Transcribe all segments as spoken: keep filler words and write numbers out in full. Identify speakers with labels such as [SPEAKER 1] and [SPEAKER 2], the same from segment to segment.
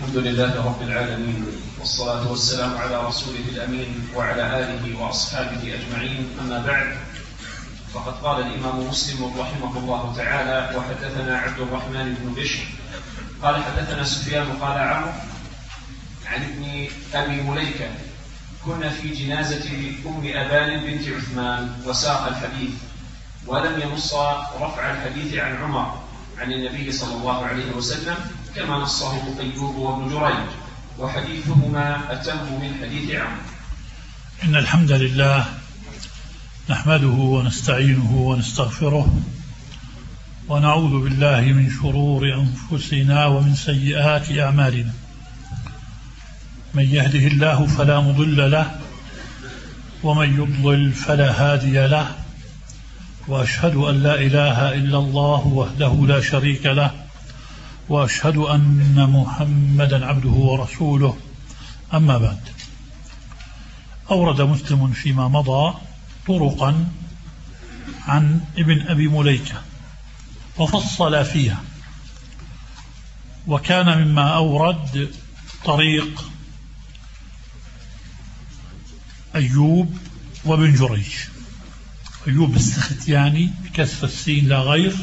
[SPEAKER 1] الحمد لله رب العالمين، والصلاة والسلام على رسوله الأمين وعلى آله وأصحابه أجمعين. أما بعد، فقد قال الإمام مسلم رحمه الله تعالى: وحدثنا عبد الرحمن بن بشر قال حدثنا سفيان قال عمرو عن ابن أبي مليكة: كنا في جنازة أم أبان بنت عثمان، وساق الحديث ولم ينص رفع الحديث عن عمر عن النبي صلى الله عليه وسلم كما نصه أيوب وابن جريج، وحديثهما أتم من حديث عمرو.
[SPEAKER 2] إن الحمد لله نحمده ونستعينه ونستغفره، ونعوذ بالله من شرور أنفسنا ومن سيئات أعمالنا. من يهده الله فلا مضل له، ومن يضلل فلا هادي له، وأشهد أن لا إله إلا الله وحده لا شريك له، وأشهد أن محمدا عبده ورسوله. أما بعد، أورد مسلم فيما مضى طرقا عن ابن أبي مليكة وفصل فيها، وكان مما أورد طريق أيوب وابن جريج. أيوب السختياني بكسر السين لا غير،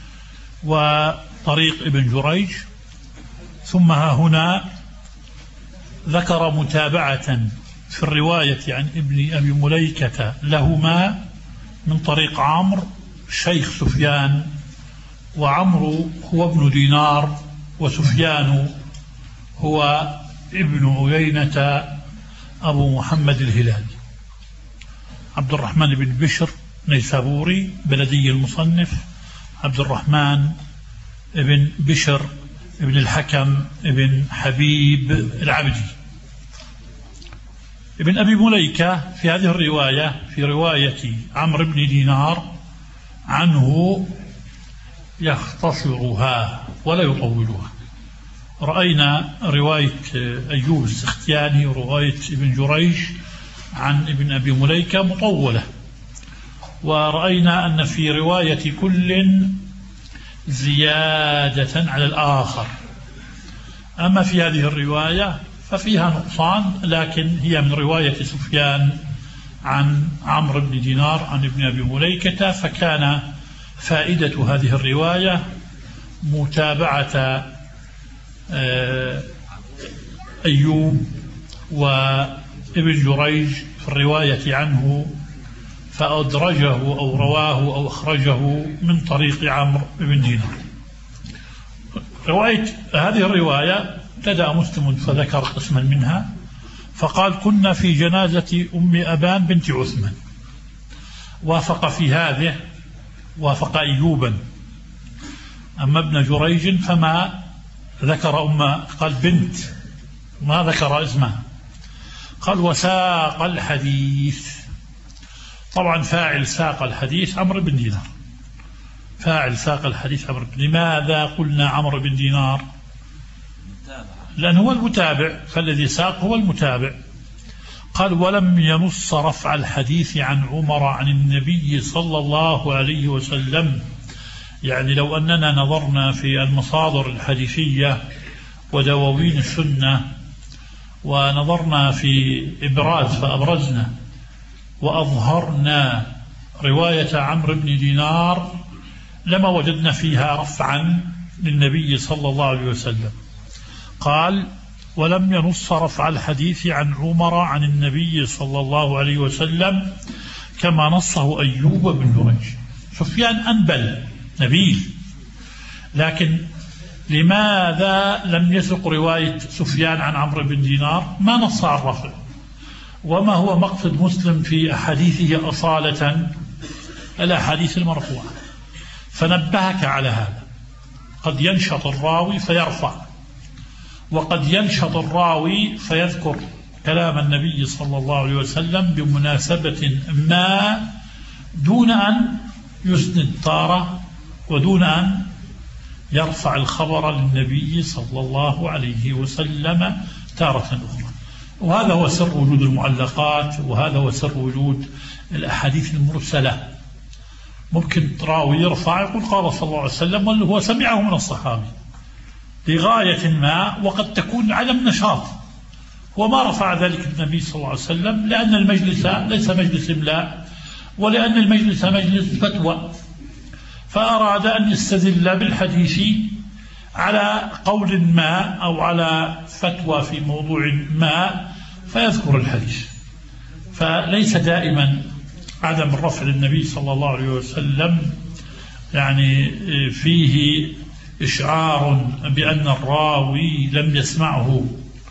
[SPEAKER 2] وطريق ابن جريج. ثم ها هنا ذكر متابعة في الرواية عن ابن أبي مليكة لهما من طريق عمرو شيخ سفيان، وعمرو هو ابن دينار، وسفيان هو ابن عيينة أبو محمد الهلالي. عبد الرحمن بن بشر نيسابوري بلدي المصنف، عبد الرحمن بن بشر ابن الحكم ابن حبيب العبدي. ابن أبي مليكة في هذه الرواية، في رواية عمرو بن دينار عنه، يختصرها ولا يطولها. رأينا رواية أيوب السختياني ورواية ابن جريج عن ابن أبي مليكة مطولة، ورأينا أن في رواية كل زيادة على الآخر. أما في هذه الرواية ففيها نقصان، لكن هي من رواية سفيان عن عمرو بن دينار عن ابن أبي مليكة، فكان فائدة هذه الرواية متابعة أيوب وابن جريج في الرواية عنه، فأدرجه أو رواه أو أخرجه من طريق عمرو بن دينار. رواية هذه الرواية ابتدأ مسلم فذكر قسما منها، فقال: كنا في جنازة أم أبان بنت عثمان. وافق في هذه وافق أيوبا. أما ابن جريج فما ذكر أم، قال بنت، ما ذكر اسمها. قال: وساق الحديث. طبعا فاعل ساق الحديث عمرو بن دينار، فاعل ساق الحديث عمرو بن. لماذا قلنا عمرو بن دينار؟ لأنه هو المتابع، فالذي ساق هو المتابع. قال: ولم ينص رفع الحديث عن عمر عن النبي صلى الله عليه وسلم. يعني لو أننا نظرنا في المصادر الحديثية ودواوين السنة، ونظرنا في إبراز فأبرزنا وأظهرنا رواية عمرو بن دينار، لما وجدنا فيها رفعا للنبي صلى الله عليه وسلم. قال: ولم ينص رفع الحديث عن عمر عن النبي صلى الله عليه وسلم كما نصه أيوب بن جريج. سفيان أنبل نبيل، لكن لماذا لم يسق رواية سفيان عن عمرو بن دينار؟ ما نص على الرفع. وما هو مقصد مسلم في أحاديثه أصالة؟ الأحاديث المرفوعة. فنبهك على هذا. قد ينشط الراوي فيرفع، وقد ينشط الراوي فيذكر كلام النبي صلى الله عليه وسلم بمناسبة ما، دون أن يسند طارة، ودون أن يرفع الخبر للنبي صلى الله عليه وسلم تارة أخرى. وهذا هو سر وجود المعلقات، وهذا هو سر وجود الأحاديث المرسلة. ممكن راوي يرفع يقول قال صلى الله عليه وسلم، واللي هو سمعه من الصحابي، لغاية ما، وقد تكون عدم نشاط، وما رفع ذلك النبي صلى الله عليه وسلم لأن المجلس ليس مجلس إملاء، ولأن المجلس مجلس فتوى، فأراد أن يستدل بالحديث على قول ما أو على فتوى في موضوع ما فيذكر الحديث. فليس دائما عدم الرفع للنبي صلى الله عليه وسلم يعني فيه إشعار بأن الراوي لم يسمعه.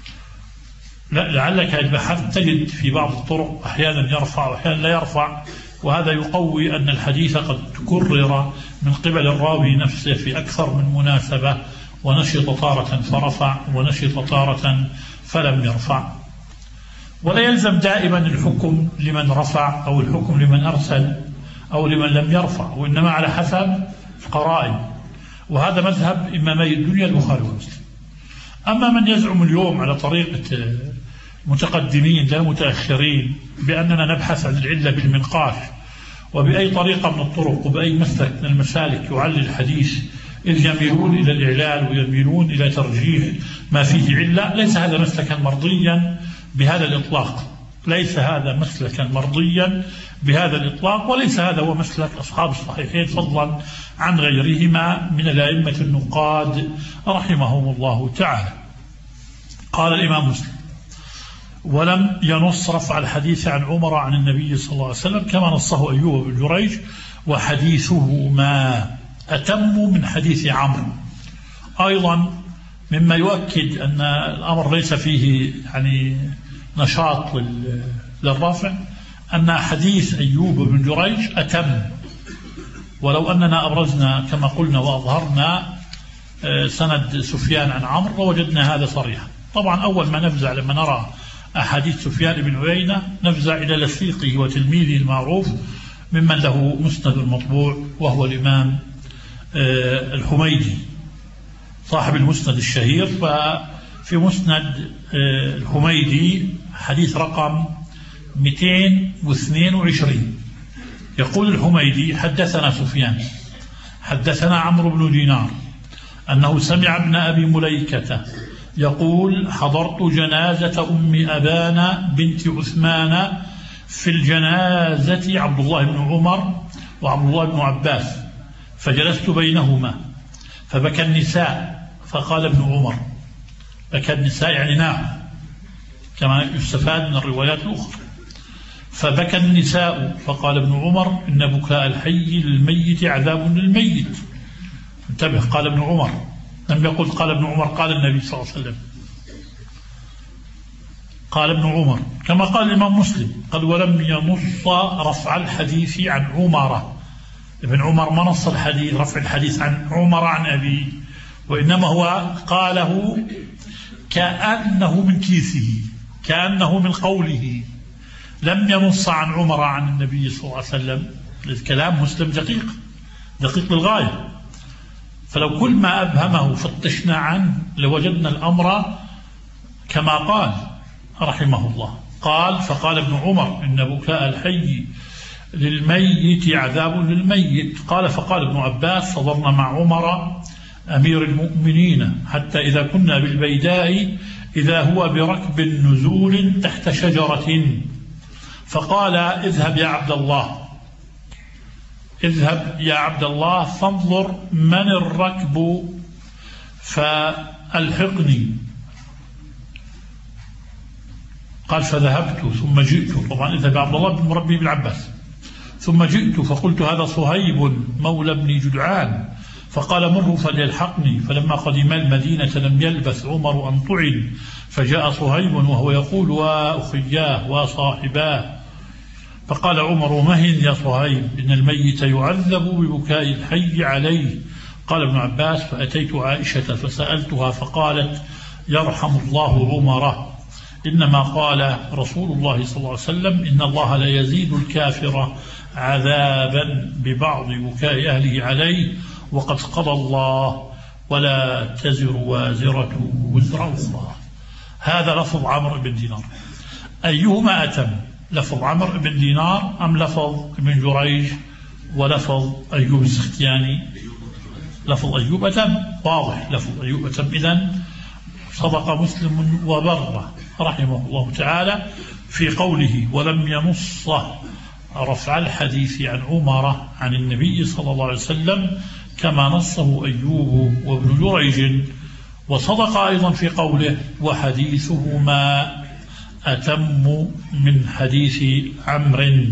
[SPEAKER 2] لعلك بحثت تجد في بعض الطرق أحيانا يرفع وأحيانا لا يرفع، وهذا يقوي أن الحديث قد تكرر من قبل الراوي نفسه في أكثر من مناسبة، ونشط طارة فرفع ونشط طارة فلم يرفع. ولا يلزم دائما الحكم لمن رفع أو الحكم لمن أرسل أو لمن لم يرفع، وإنما على حسب القرائن، وهذا مذهب إمامي الدنيا البخاري ومسلم. أما من يزعم اليوم على طريقة متقدمين لا متأخرين بأننا نبحث عن العلة بالمنقاش، وبأي طريقة من الطرق وبأي مسلك من المسالك يعلل الحديث، إذ يميلون إلى الإعلال ويميلون إلى ترجيح ما فيه علة، ليس هذا مسلكا مرضيا بهذا الإطلاق، ليس هذا مسلكا مرضيا بهذا الإطلاق، وليس هذا هو مسلك أصحاب الصحيحين فضلا عن غيرهما من الأئمة النقاد رحمهم الله تعالى. قال الإمام مسلم: ولم ينص رفع الحديث عن عمر عن النبي صلى الله عليه وسلم كما نصه أيوب بن جريج، وحديثهما أتم من حديث عمرو. أيضا مما يؤكد أن الأمر ليس فيه يعني نشاط للرفع أن حديث أيوب بن جريج أتم، ولو أننا أبرزنا كما قلنا وأظهرنا سند سفيان عن عمرو لوجدنا هذا صريحا. طبعا أول ما نفزع لما نرى أحاديث سفيان بن عيينة نفزع إلى لصيقه وتلميذه المعروف ممن له مسند المطبوع، وهو الإمام الحميدي صاحب المسند الشهير. ففي مسند الحميدي حديث رقم مئتين واثنين وعشرين يقول الحميدي: حدثنا سفيان حدثنا عمرو بن دينار أنه سمع ابن أبي مليكة يقول: حضرت جنازة أم أبان بنت عثمان، في الجنازة عبد الله بن عمر وعبد الله بن عباس، فجلست بينهما فبكى النساء، فقال ابن عمر: بكى النساء يعني نام كما يستفاد من الروايات الأخرى. فبكى النساء فقال ابن عمر: إن بكاء الحي للميت عذاب للميت. انتبه، قال ابن عمر، لم يقل قال ابن عمر قال النبي صلى الله عليه وسلم، قال ابن عمر، كما قال الإمام مسلم: قد ولم ينص رفع الحديث عن عمر. ابن عمر ما نص الحديث رفع الحديث عن عمر عن أبيه، وإنما هو قاله كأنه من كيسه، كأنه من قوله، لم ينص عن عمر عن النبي صلى الله عليه وسلم. الكلام مسلم دقيق دقيق للغاية، فلو كل ما أبهمه فتشنا عنه لوجدنا الأمر كما قال رحمه الله. قال: فقال ابن عمر: إن بكاء الحي للميت عذاب للميت. قال: فقال ابن عباس: صبرنا مع عمر أمير المؤمنين حتى إذا كنا بالبيداء إذا هو بركب نزول تحت شجرة، فقال: اذهب يا عبد الله، اذهب يا عبد الله فانظر من الركب فألحقني. قال: فذهبت ثم جئت، طبعا اذهب يا عبد الله بن مربي بن عباس، ثم جئت فقلت: هذا صهيب مولى ابن جدعان. فقال: مره فليلحقني. فلما قدم المدينة لم يلبث عمر أن طعن، فجاء صهيب وهو يقول: وأخياه وصاحباه. فقال عمر: مهن يا صهيب، إن الميت يعذب ببكاء الحي عليه. قال ابن عباس: فأتيت عائشة فسألتها فقالت: يرحم الله عمر، إنما قال رسول الله صلى الله عليه وسلم: إن الله لا يزيد الكافر عذابا ببعض بكاء أهله عليه، وقد قضى الله ولا تزر وازرة وزر أخرى. هذا لفظ عمرو بن دينار. أيهما أتم، لفظ عمرو بن دينار أم لفظ ابن جريج ولفظ أيوب السختياني؟ لفظ أيوب أتم، واضح لفظ أيوب أتم. إذن صدق مسلم وبر رحمه الله تعالى في قوله ولم ينص رفع الحديث عن عمر عن النبي صلى الله عليه وسلم كما نصه أيوب وابن جريج. وصدق أيضا في قوله وحديثهما أتم من حديث عمرو،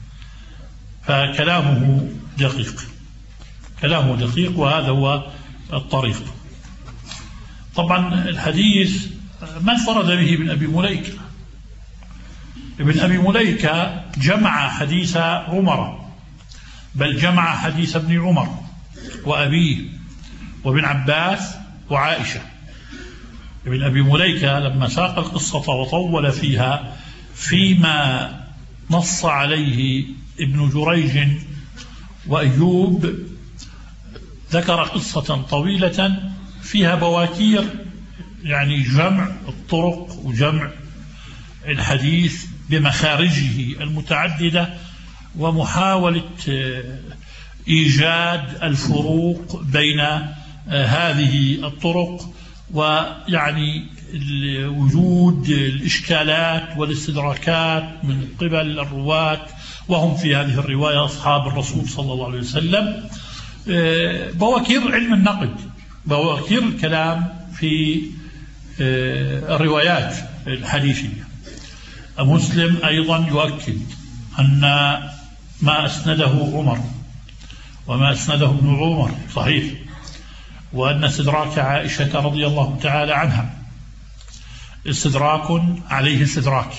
[SPEAKER 2] فكلامه دقيق، كلامه دقيق، وهذا هو الطريق. طبعا الحديث ما انفرد به ابن أبي مليكة، ابن أبي مليكة جمع حديث عمر، بل جمع حديث ابن عمر وأبيه وابن عباس وعائشة. ابن أبي مليكة لما ساق القصة وطول فيها فيما نص عليه ابن جريج وأيوب ذكر قصة طويلة فيها بواكير، يعني جمع الطرق وجمع الحديث بمخارجه المتعددة ومحاولة إيجاد الفروق بين هذه الطرق، ويعني وجود الإشكالات والاستدراكات من قبل الرواة وهم في هذه الرواية أصحاب الرسول صلى الله عليه وسلم. بواكير علم النقد، بواكير الكلام في الروايات الحديثية. مسلم أيضا يؤكد أن ما أسنده عمر وما أسنده ابن عمر صحيح، وأن استدراك عائشة رضي الله تعالى عنها استدراك عليه استدراك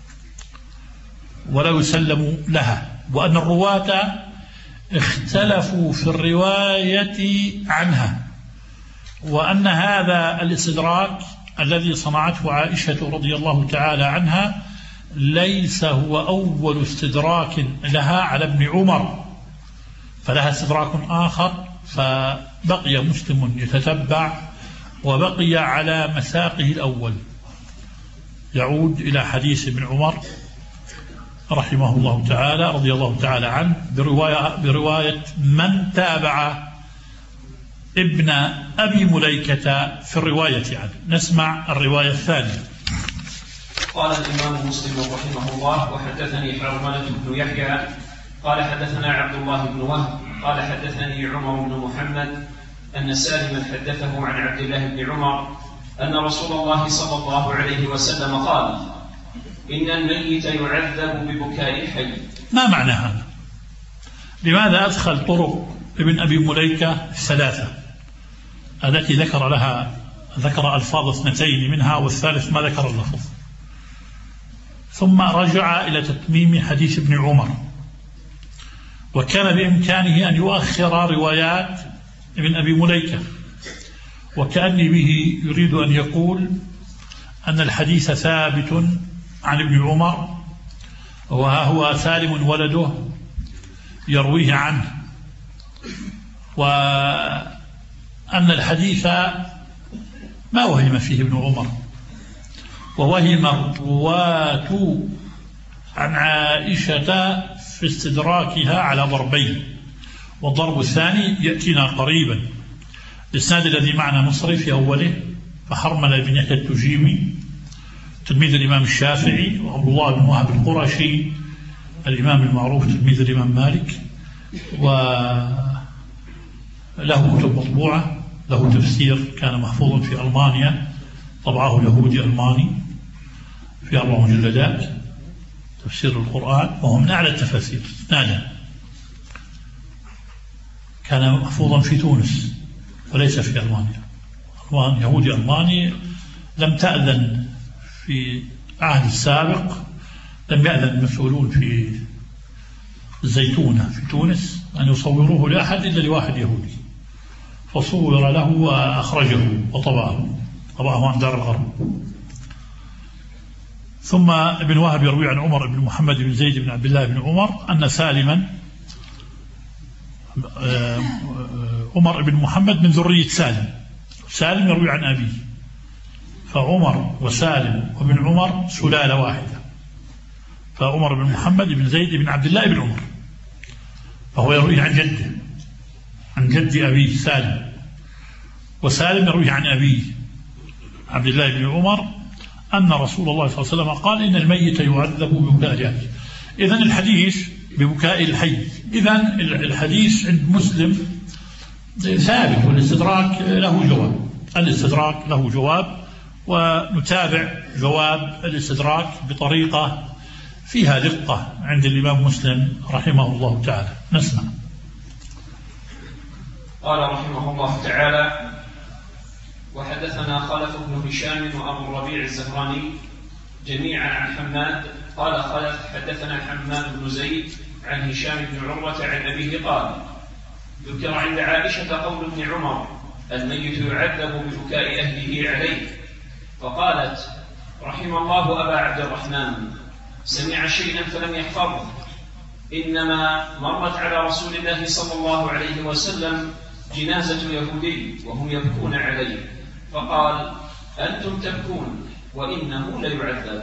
[SPEAKER 2] ولا يسلم لها، وأن الرواة اختلفوا في الرواية عنها، وأن هذا الاستدراك الذي صنعته عائشة رضي الله تعالى عنها ليس هو أول استدراك لها على ابن عمر، فلها استدراك آخر، فبقي مسلم يتتبع وبقي على مساقه الأول، يعود إلى حديث ابن عمر رحمه الله تعالى رضي الله تعالى عنه برواية, برواية من تابع ابن أبي مليكة في الرواية عنه. نسمع الرواية الثانية.
[SPEAKER 1] قال الإمام مسلم رحمه الله وحدثني حرملة بن يحيى قال حدثنا عبد الله بن وهب قال حدثني عمر بن محمد أن سالما حدثه عن عبد الله بن عمر أن رسول الله صلى الله عليه وسلم قال إن الميت يعذب ببكاء الحي.
[SPEAKER 2] ما معنى هذا؟ لماذا أدخل طرق ابن أبي مليكة الثلاثة التي ذكر لها ذكر ألفاظ اثنتين منها والثالث ما ذكر اللفظ، ثم رجع إلى تتميم حديث ابن عمر، وكان بإمكانه أن يؤخر روايات ابن أبي مليكة، وكأني به يريد أن يقول أن الحديث ثابت عن ابن عمر وها هو سالم ولده يرويه عنه، وأن الحديث ما وهم فيه ابن عمر، ووهم الرواة عن عائشة في استدراكها على ضربين، والضرب الثاني يأتينا قريبا. الإسناد الذي معنا مصري في أوله فحرمل بن يحيى التجيمي تلميذ الإمام الشافعي، وعبد الله بن وهب القرشي الإمام المعروف تلميذ الإمام مالك، وله كتب مطبوعة، له تفسير كان محفوظا في ألمانيا طبعه يهودي ألماني في أربع مجلدات تفسير القرآن، وهو من أعلى التفاسير إسنادا، كان محفوظا في تونس وليس في ألمانيا. يهودي ألماني لم تأذن في عهد السابق، لم يأذن المسؤولون في الزيتونة في تونس أن يصوروه لأحد إلا لواحد يهودي، فصور له وأخرجه وطبعه طبعه عن دار الغرب. ثم ابن وهب يروي عن عمر بن محمد بن زيد بن عبد الله بن عمر أن سالما عمر بن محمد من ذرية سالم، سالم يروي عن أبيه، فعمر وسالم وابن عمر سلالة واحدة، فعمر بن محمد بن زيد بن عبد الله بن عمر، فهو يروي عن جده عن جد أبيه سالم وسالم يروي عن أبيه عبد الله بن عمر أن رسول الله صلى الله عليه وسلم قال إن الميت يعذب ببكاء أهله. إذن الحديث ببكاء الحي، إذن الحديث عند مسلم ثابت، والاستدراك له جواب، الاستدراك له جواب، ونتابع جواب الاستدراك بطريقة فيها دقة عند الإمام مسلم رحمه الله تعالى. نسمع.
[SPEAKER 1] قال رحمه الله تعالى: وحدثنا خلف بن هشام وأبو الربيع الزهراني جميعا عن حماد قال خلف حدثنا حماد بن زيد عن هشام بن عروة عن أبيه قال: ذكر عند عائشة قول ابن عمر: الميت يعذب ببكاء أهله عليه، فقالت: رحم الله أبا عبد الرحمن، سمع شيئا فلم يحفظه، إنما مرت على رسول الله صلى الله عليه وسلم جنازة يهودي وهم يبكون عليه، فقال: أنتم تبكون وإنه ليعذب.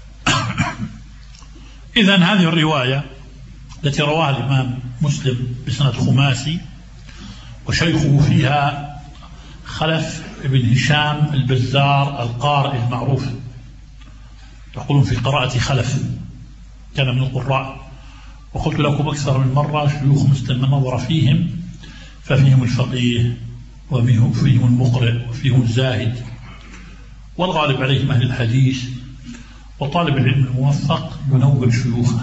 [SPEAKER 2] إذن هذه الرواية التي رواها الإمام مسلم بسند خماسي وشيخه فيها خلف بن هشام البزار القارئ المعروف، يقولون في قراءة خلف كان من القراء، وقلت لكم أكثر من مرة شيوخ مسلم من نظر فيهم ففيهم الفقيه وفيهم المقرئ وفيهم الزاهد، والغالب عليهم أهل الحديث، وطالب العلم الموفق ينوع شيوخه،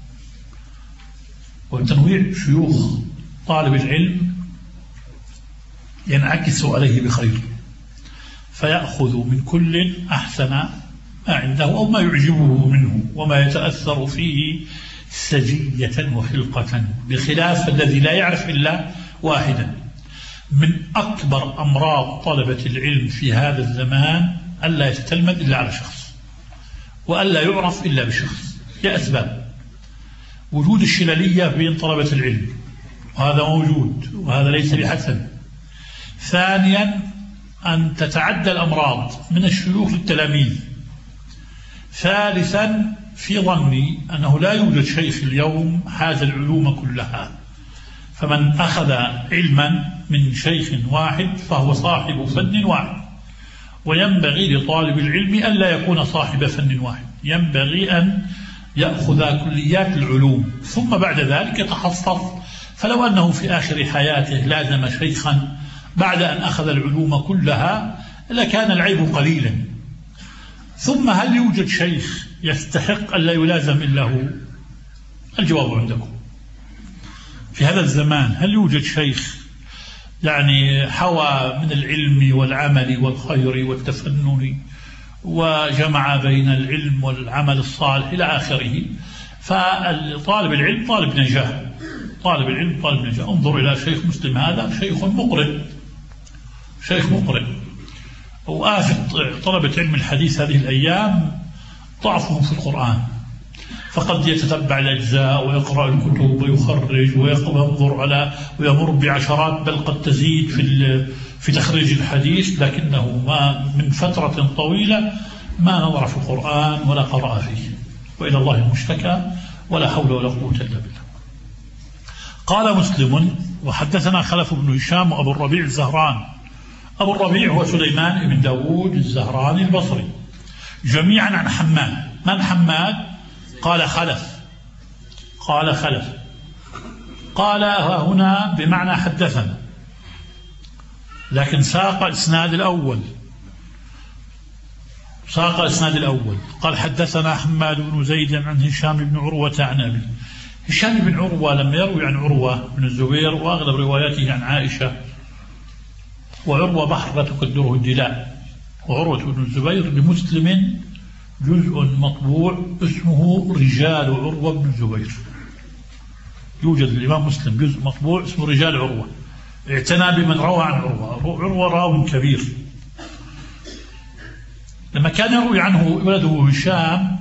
[SPEAKER 2] وتنويع شيوخ طالب العلم ينعكس عليه بخير، فيأخذ من كل أحسن ما عنده أو ما يعجبه منه وما يتأثر فيه سجية وخلقة، بخلاف الذي لا يعرف إلا واحدا. من أكبر أمراض طلبة العلم في هذا الزمان ألا يتتلمذ إلا على شخص، وألا يعرف إلا بشخص، لأسباب: وجود الشلالية بين طلبة العلم، وهذا موجود وهذا ليس بحسن. ثانيا، أن تتعدى الأمراض من الشيوخ للتلاميذ. ثالثا، في ظني أنه لا يوجد شيخ اليوم حاز العلوم كلها، فمن أخذ علما من شيخ واحد فهو صاحب فن واحد، وينبغي لطالب العلم أن لا يكون صاحب فن واحد، ينبغي أن يأخذ كليات العلوم ثم بعد ذلك يتخصص. فلو أنه في آخر حياته لازم شيخا بعد أن أخذ العلوم كلها لكان العيب قليلا. ثم هل يوجد شيخ يستحق أن لا يلازم إلا هو؟ الجواب عندكم. في هذا الزمان هل يوجد شيخ يعني حوى من العلم والعمل والخير والتفنن وجمع بين العلم والعمل الصالح إلى آخره؟ فالطالب العلم طالب نجاح، طالب العلم طالب نجاح. انظر إلى شيخ مسلم، هذا شيخ مقرئ، شيخ مقرئ. وآفة طلبة علم الحديث هذه الأيام ضعفهم في القرآن، فقد يتتبع الأجزاء ويقرأ الكتب ويخرج وينظر على ويمر بعشرات بل قد تزيد في في تخريج الحديث، لكنه ما من فترة طويلة ما نظر في القرآن ولا قرأ فيه، وإلى الله المشتكى، ولا حول ولا قوة إلا بالله. قال مسلم: وحدثنا خلف بن هشام وأبو الربيع الزهران. أبو الربيع هو سليمان بن داود الزهراني البصري، جميعا عن حماد. من حماد؟ قال خلف، قال خلف، قال هنا بمعنى حدثنا، لكن ساق إسناد الأول، ساق إسناد الأول قال: حدثنا حماد بن زيد عن هشام بن عروة عن أبي. هشام بن عروة لما يروي عن عروة بن الزبير وأغلب رواياته عن عائشة، وعروة بحر لا تقدره الدلاء، وعروة بن الزبير لمسلم جزء مطبوع اسمه رجال عروة بن الزبير، يوجد الإمام مسلم جزء مطبوع اسمه رجال عروة، اعتنى بمن روى عن عروة. عروة راو كبير، لما كان يروي عنه ولده هشام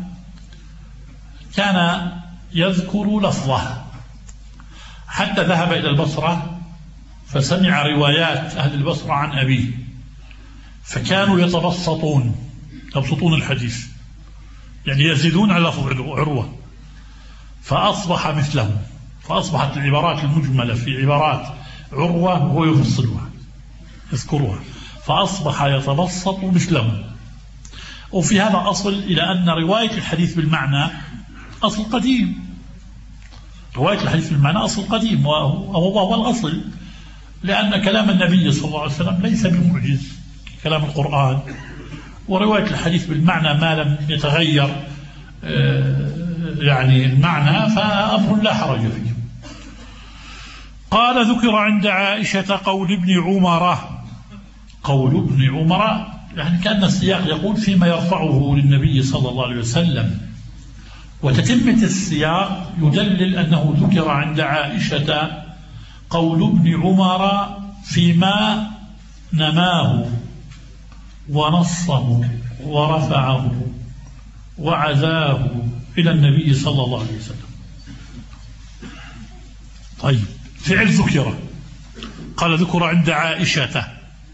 [SPEAKER 2] كان يذكر لفظه، حتى ذهب إلى البصرة فسمع روايات أهل البصرة عن أبيه، فكانوا يتبسطون يبسطون الحديث، يعني يزيدون على لفظ عروة، فأصبح مثله، فأصبحت العبارات المجملة في عبارات عروة وهو يفصلها يذكرها. فأصبح يتبسط مثلهم. وفي هذا أصل إلى أن رواية الحديث بالمعنى أصل قديم، رواية الحديث بالمعنى أصل قديم وهو هو الأصل، لأن كلام النبي صلى الله عليه وسلم ليس بمعجز كلام القرآن، ورواية الحديث بالمعنى ما لم يتغير يعني المعنى فأمر لا حرج فيه. قال ذكر عند عائشة قول ابن عمر، قول ابن عمر يعني كأن السياق يقول فيما يرفعه للنبي صلى الله عليه وسلم، وتتمة السياق يدلل أنه ذكر عند عائشة قول ابن عمر فيما نماه ونصه ورفعه وعزاه إلى النبي صلى الله عليه وسلم. طيب، فعل ذكر، قال ذكر عند عائشة،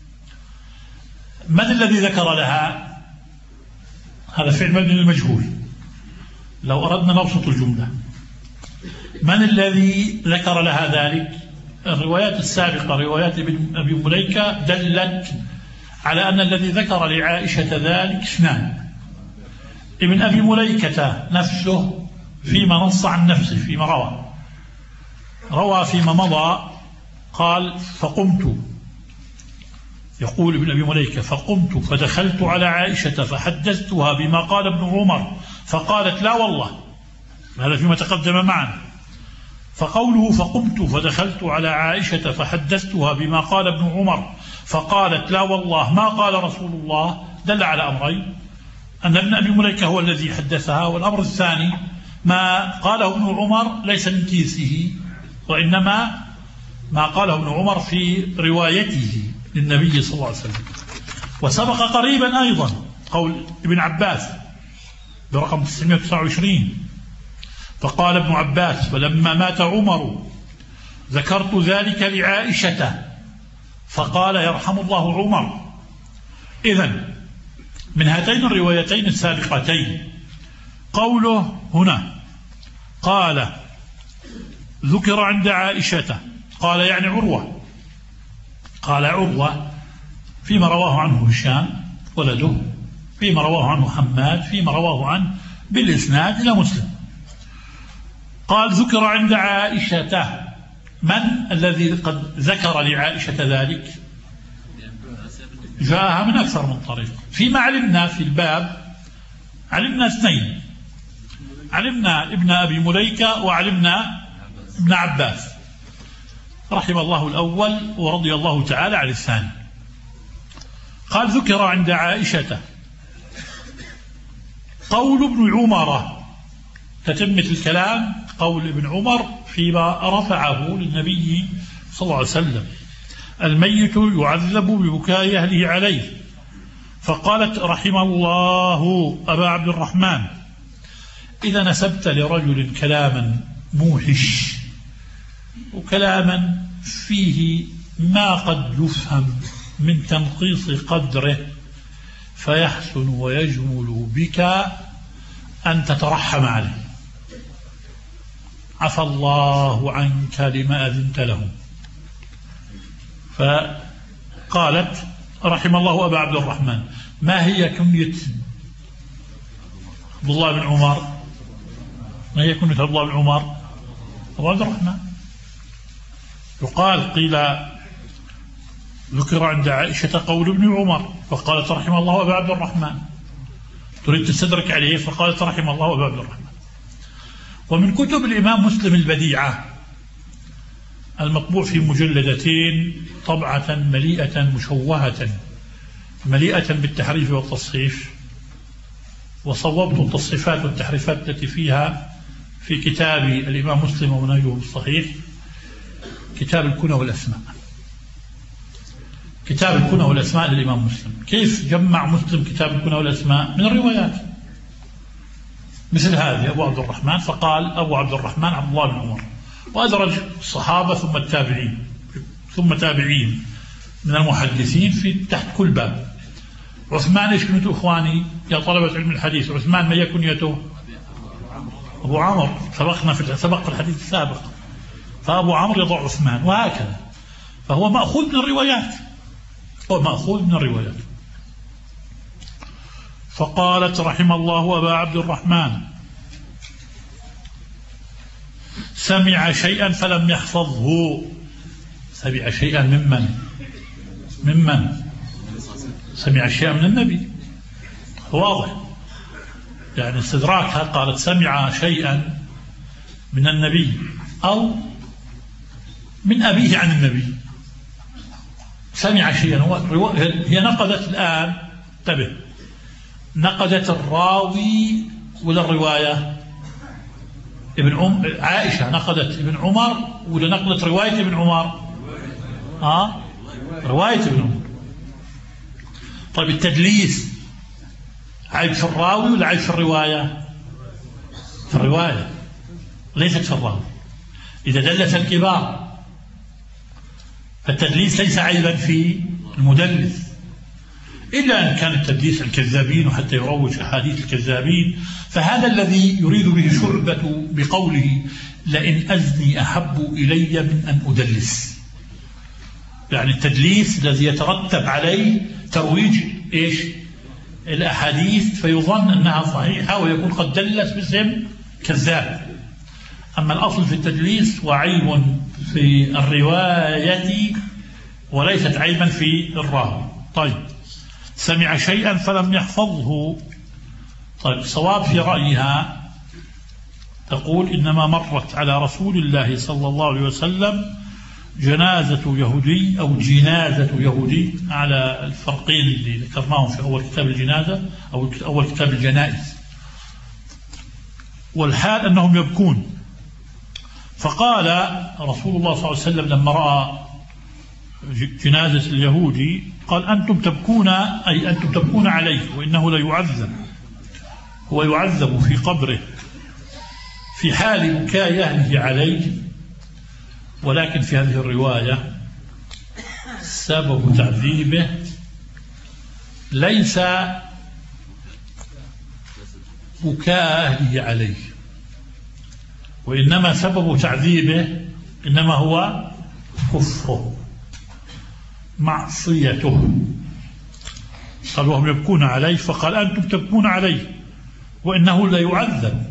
[SPEAKER 2] من الذي ذكر لها؟ هذا فعل مبني للمجهول، لو أردنا نبسط الجملة من الذي ذكر لها ذلك؟ الروايات السابقة روايات ابن أبي مليكة دلت على أن الذي ذكر لعائشة ذلك اثنان، ابن أبي مليكة نفسه فيما نص عن نفسه فيما روى روى فيما مضى قال فقمت، يقول ابن أبي مليكة فقمت فدخلت على عائشة فحدثتها بما قال ابن عمر فقالت لا والله، هذا فيما تقدم معنا. فقوله فقمت فدخلت على عائشة فحدثتها بما قال ابن عمر فقالت لا والله ما قال رسول الله دل على أمرين: أن ابن أبي مليكة هو الذي حدثها، والأمر الثاني ما قاله ابن عمر ليس من كيسه، وإنما ما قاله ابن عمر في روايته للنبي صلى الله عليه وسلم. وسبق قريبا أيضا قول ابن عباس برقم تسعمائة وتسعة وعشرين، فقال ابن عباس فلما مات عمر ذكرت ذلك لعائشة فقال يرحم الله عمر. إذن من هاتين الروايتين السابقتين قوله هنا قال ذكر عند عائشة، قال يعني عروة، قال عروة فيما رواه عنه هشام ولده، فيما رواه عنه حماد، فيما رواه عنه بالإسناد إلى مسلم. قال ذكر عند عائشة، من الذي قد ذكر لعائشة ذلك؟ جاءها من أكثر من طريق. فيما علمنا في الباب علمنا اثنين، علمنا ابن أبي مليكة وعلمنا ابن عباس رحم الله الأول ورضي الله تعالى عن الثاني. قال ذكر عند عائشة قول ابن عمر، تتمة الكلام قول ابن عمر فيما رفعه للنبي صلى الله عليه وسلم: الميت يعذب ببكاء أهله عليه. فقالت رحم الله أبا عبد الرحمن: إذا نسبت لرجل كلاما موحش وكلاما فيه ما قد يفهم من تنقيص قدره فيحسن ويجمل بك أن تترحم عليه، عفى الله عنك لما أذنت له. فقالت رحم الله أبا عبد الرحمن. ما هي كنية عبد الله بن عمر؟ ما هي كنية عبد الله بن عمر؟ أبو عبد الرحمن. يقال قيل ذكر عند عائشة قول ابن عمر فقالت رحم الله أبا عبد الرحمن، تريد تستدرك عليه فقالت رحم الله أبا عبد الرحمن. ومن كتب الإمام مسلم البديعة المطبوع في مجلدتين طبعة مليئة مشوهة مليئة بالتحريف والتصحيف، وصوبت التصحيفات والتحريفات التي فيها في كتاب الإمام مسلم ومنهجه الصحيح، كتاب الكنى والأسماء. كتاب الكنى والأسماء للإمام مسلم. كيف جمع مسلم كتاب الكنى والأسماء؟ من الروايات مثل هذه: أبو عبد الرحمن، فقال أبو عبد الرحمن عبد الله بن عمر، وأدرج الصحابة ثم التابعين ثم تابعين من المحدثين في تحت كل باب. عثمان ايش كنيته إخواني يا طلبة علم الحديث؟ عثمان ما هي كنيته؟ أبو عمرو، سبقنا في سبق الحديث السابق، فأبو عمرو يضع عثمان، وهكذا. فهو مأخوذ من الروايات. هو مأخوذ من الروايات. فقالت رحم الله أبا عبد الرحمن سمع شيئا فلم يحفظه. سمع شيئا ممن ممن سمع شيئا من النبي، واضح يعني استدراكها. قالت سمع شيئا من النبي أو من أبيه عن النبي. سمع شيئا، هي نقدت الآن، انتبه، نقدت الراوي ولا الرواية؟ ابن عم... عائشة نقدت ابن عمر ولا نقدت رواية ابن عمر؟ ها؟ رواية ابن عمر. طيب التدليس عيب في الراوي ولا عيب في الرواية؟ في الرواية، ليست في الراوي. إذا دلس الكبار فالتدليس ليس عيبا في المدلس، إلا أن كان التدليس الكذابين وحتى يروج أحاديث الكذابين، فهذا الذي يريد به شعبة بقوله لئن أزني أحب إلي من أن أدلس. يعني التدليس الذي يترتب عليه ترويج إيش؟ الأحاديث، فيظن أنها صحيحة ويكون قد دلس باسم كذاب. أما الأصل في التدليس وعيب في الرواية وليست عيبا في الراوي. طيب سمع شيئا فلم يحفظه. طيب الصواب في رأيها تقول إنما مرت على رسول الله صلى الله عليه وسلم جنازة يهودي أو جنازة يهودي، على الفرقين اللي ذكرناهم في أول كتاب الجنازة أو أول كتاب الجنائز، والحال أنهم يبكون. فقال رسول الله صلى الله عليه وسلم لما رأى جنازة اليهودي قال أنتم تبكون، أي أنتم تبكون عليه وإنه لا يعذب، هو يعذب في قبره في حال بكاء أهله عليه. ولكن في هذه الرواية سبب تعذيبه ليس بكاء أهله عليه، وإنما سبب تعذيبه إنما هو كفره، معصيته. قال وهم يبكون عليه، فقال أنتم تبكون عليه وإنه لا يعذب.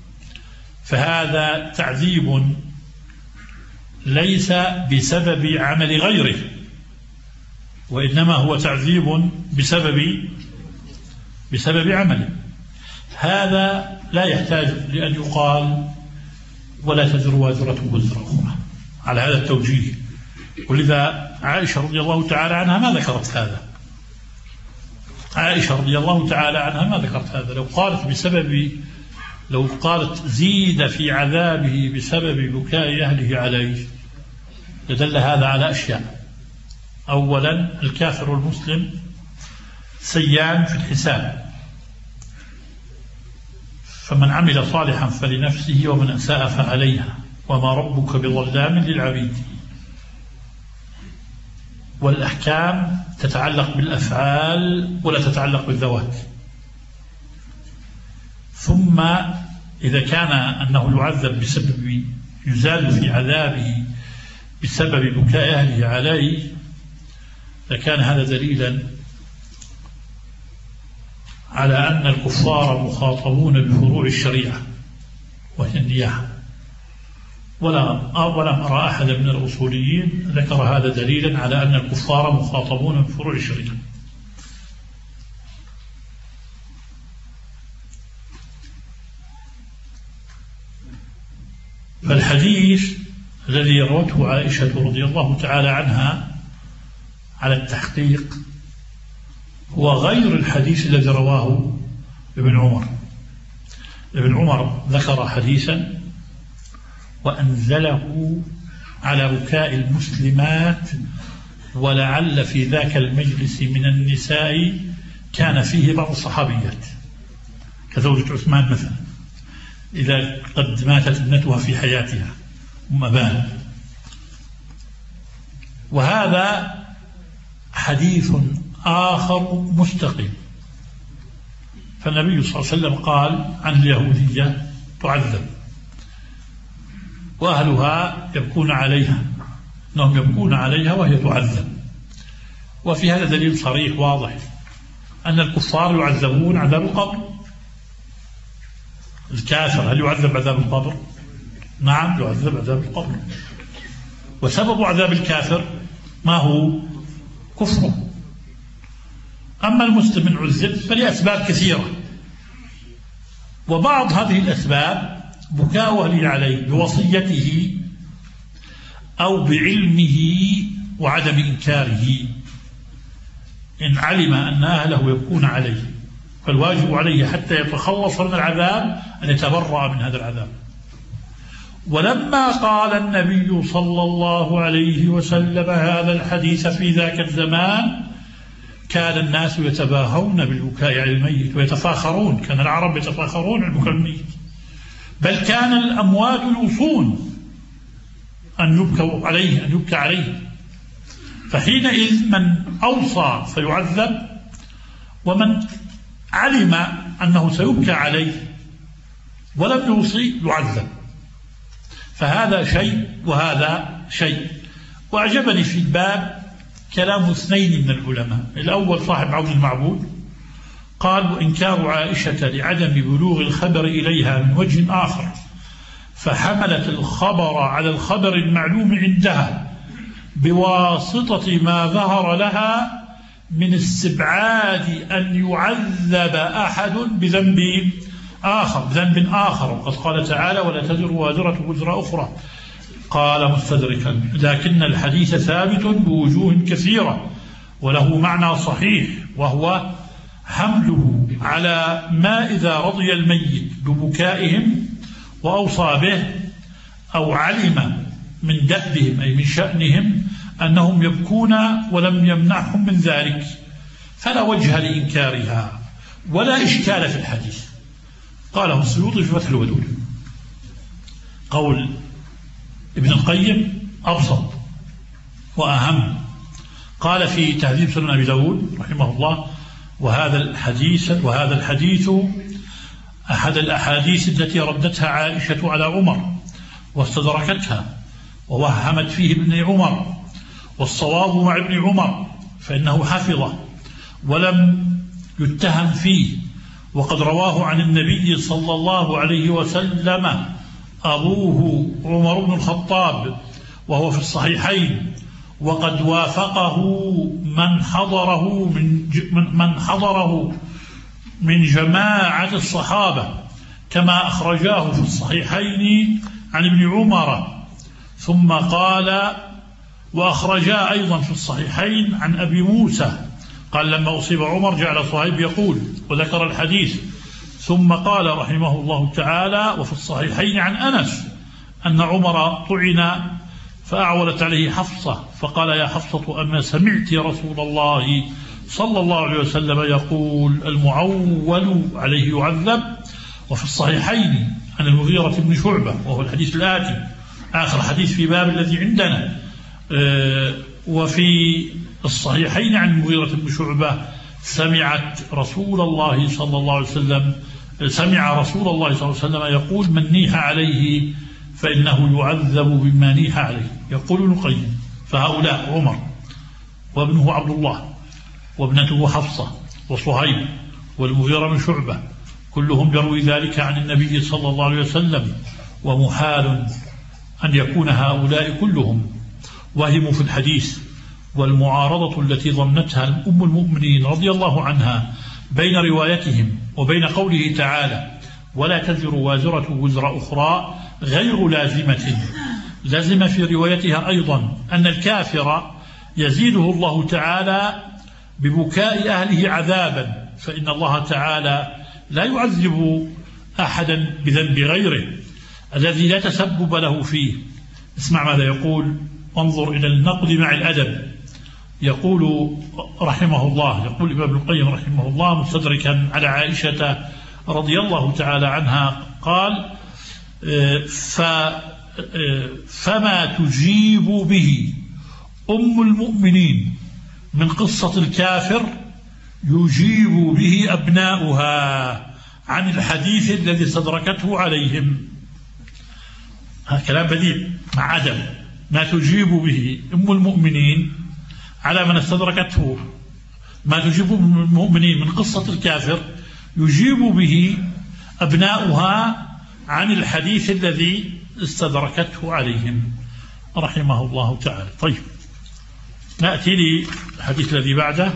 [SPEAKER 2] فهذا تعذيب ليس بسبب عمل غيره، وإنما هو تعذيب بسبب بسبب عمله. هذا لا يحتاج لأن يقال ولا تزر وازرة وزر أخرى على هذا التوجيه. ولذا عائشة رضي الله تعالى عنها ما ذكرت هذا. عائشة رضي الله تعالى عنها ما ذكرت هذا. لو قالت بسبب لو قالت زيد في عذابه بسبب بكاء أهله عليه لدل هذا على أشياء. أولا الكافر والمسلم سيان في الحساب، فمن عمل صالحا فلنفسه ومن أساء فعليها وما ربك بظلام للعبيد. والأحكام تتعلق بالأفعال ولا تتعلق بالذوات. ثم إذا كان أنه يعذب بسبب يزال في عذابه بسبب بكاء أهله عليه لكان هذا دليلا على أن الكفار مخاطبون بفروع الشريعة وهي النياحة. ولا ولم أرى أحد من الأصوليين ذكر هذا دليلا على أن الكفار مخاطبون بفروع الشريعة. فالحديث الذي روته عائشة رضي الله تعالى عنها على التحقيق هو غير الحديث الذي رواه ابن عمر. ابن عمر ذكر حديثا وأنزله على بكاء المسلمات، ولعل في ذاك المجلس من النساء كان فيه بعض الصحابيات كزوجة عثمان مثلا إذا قد ماتت ابنتها في حياتها أم أبان. وهذا حديث آخر مستقل. فالنبي صلى الله عليه وسلم قال عن اليهودية تعذب وأهلها يبكون عليها، أنهم يبكون عليها وهي تعذب. وفي هذا دليل صريح واضح أن الكفار يعذبون عذاب القبر. الكافر هل يعذب عذاب القبر؟ نعم يعذب عذاب القبر. وسبب عذاب الكافر ما هو؟ كفره. أما المسلم عذب فلأسباب كثيرة، وبعض هذه الأسباب بكاء أهله عليه بوصيته أو بعلمه وعدم إنكاره. إن علم أن أهله يبكون عليه فالواجب عليه حتى يتخلص من العذاب أن يتبرأ من هذا العذاب. ولما قال النبي صلى الله عليه وسلم هذا الحديث في ذاك الزمان كان الناس يتباهون بالبكاء على الميت ويتفاخرون، كان العرب يتفاخرون عن بكاء الميت، بل كان الأموات يوصون أن يبكوا عليه أن يبكى عليه. فحينئذ من أوصى فيعذب، ومن علم أنه سيبكى عليه ولم يوصي يعذب. فهذا شيء وهذا شيء. وأعجبني في الباب كلام اثنين من العلماء. الأول صاحب عون المعبود قال: وإنكار عائشة لعدم بلوغ الخبر إليها من وجه آخر، فحملت الخبر على الخبر المعلوم عندها بواسطة ما ظهر لها من استبعاد أن يعذب أحد بذنب آخر بذنب آخر وقد قال تعالى: ولا تزر وازرة وزر أخرى. قال مستدركا: لكن الحديث ثابت بوجوه كثيرة وله معنى صحيح، وهو حمله على ما إذا رضي الميت ببكائهم وأوصى به أو علم من دأبهم أي من شأنهم أنهم يبكون ولم يمنعهم من ذلك، فلا وجه لإنكارها ولا إشكال في الحديث. قاله السيوطي في فتح الودود. قول ابن القيم أبسط وأهم. قال في تهذيب سنن أبي داود رحمه الله: وهذا الحديث وهذا الحديث أحد الأحاديث التي ردتها عائشة على عمر واستدركتها ووهمت فيه ابن عمر، والصواب مع ابن عمر فإنه حفظه ولم يتهم فيه، وقد رواه عن النبي صلى الله عليه وسلم أبوه عمر بن الخطاب وهو في الصحيحين، وقد وافقه من حضره من من حضره من جماعة الصحابة كما أخرجاه في الصحيحين عن ابن عمر. ثم قال: وأخرجا أيضا في الصحيحين عن أبي موسى قال: لما أصيب عمر جعل صهيب يقول، وذكر الحديث. ثم قال رحمه الله تعالى: وفي الصحيحين عن أنس أن عمر طعن فأعولت عليه حفصة فقال: يا حفصة أما سمعت رسول الله صلى الله عليه وسلم يقول: المعول عليه يعذب؟ وفي الصحيحين عن المغيرة بن شعبة وهو الحديث الآتي آخر حديث في باب الذي عندنا. وفي الصحيحين عن المغيرة بن شعبة: سمعت رسول الله صلى الله عليه وسلم سمع رسول الله صلى الله عليه وسلم يقول: من نيح عليه فإنه يعذب بما نيح عليه. يقول ابن القيم: فهؤلاء عمر وابنه عبد الله وابنته حفصة وصهيب والمغيرة بن شعبة كلهم يروي ذلك عن النبي صلى الله عليه وسلم، ومحال أن يكون هؤلاء كلهم وهموا في الحديث. والمعارضة التي ضمنتها أم المؤمنين رضي الله عنها بين روايتهم وبين قوله تعالى: ولا تزر وازرة وزر أخرى غير لازمة. لازم في روايتها أيضا أن الكافر يزيده الله تعالى ببكاء أهله عذابا، فإن الله تعالى لا يعذب أحدا بذنب غيره الذي لا تسبب له فيه. اسمع ماذا يقول، وانظر إلى النقد مع الأدب. يقول رحمه الله يقول ابن القيم رحمه الله مستدركا على عائشة رضي الله تعالى عنها قال: فما تجيب به أم المؤمنين من قصة الكافر يجيب به أبناؤها عن الحديث الذي استدركته عليهم. هذا كلام بديع مع أدب. ما تجيب به أم المؤمنين على من استدركته ما تجيب المؤمنين من قصة الكافر يجيب به أبناؤها عن الحديث الذي استدركته عليهم رحمه الله تعالى. طيب نأتي للحديث الذي بعده،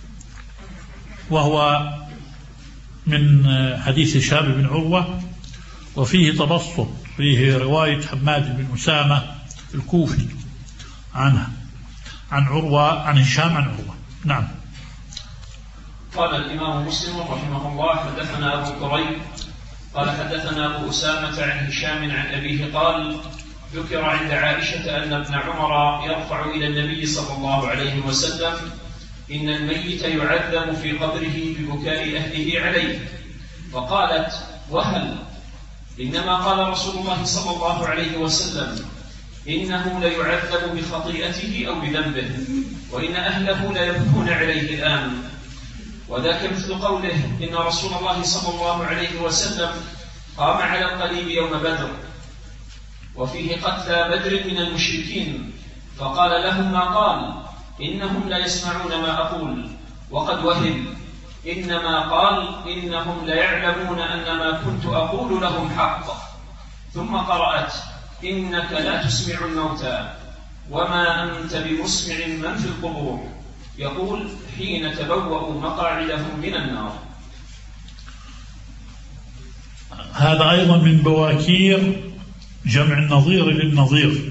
[SPEAKER 2] وهو من حديث هشام بن عروة، وفيه تبسط، فيه رواية حماد بن أسامة الكوفي عنها عن عروة عن هشام عن عروة. نعم.
[SPEAKER 1] قال الإمام مسلم رحمه الله: حدثنا أبو كريب قال حدثنا أبو أسامة عن هشام عن أبيه قال: ذكر عند عائشة أن ابن عمر يرفع إلى النبي صلى الله عليه وسلم: إن الميت يعذب في قبره ببكاء أهله عليه. فقالت: وهل؟ إنما قال رسول الله صلى الله عليه وسلم: إنه ليعذب بخطيئته أو بذنبه، وإن أهله ليبكون عليه الآن. وذاك مثل قوله: إن رسول الله صلى الله عليه وسلم قام على القليب يوم بدر، وفيه قتلى بدر من المشركين، فقال لهم ما قال: إنهم لا يسمعون ما أقول وقد وهم، إنما قال: إنهم ليعلمون أن ما كنت أقول لهم حق. ثم قرأت: إنك لا تسمع الموتى وما أنت بمسمع من في القبور، يقول حين تبوأوا مقاعدهم من النار.
[SPEAKER 2] هذا أيضا من بواكير جمع النظير للنظير،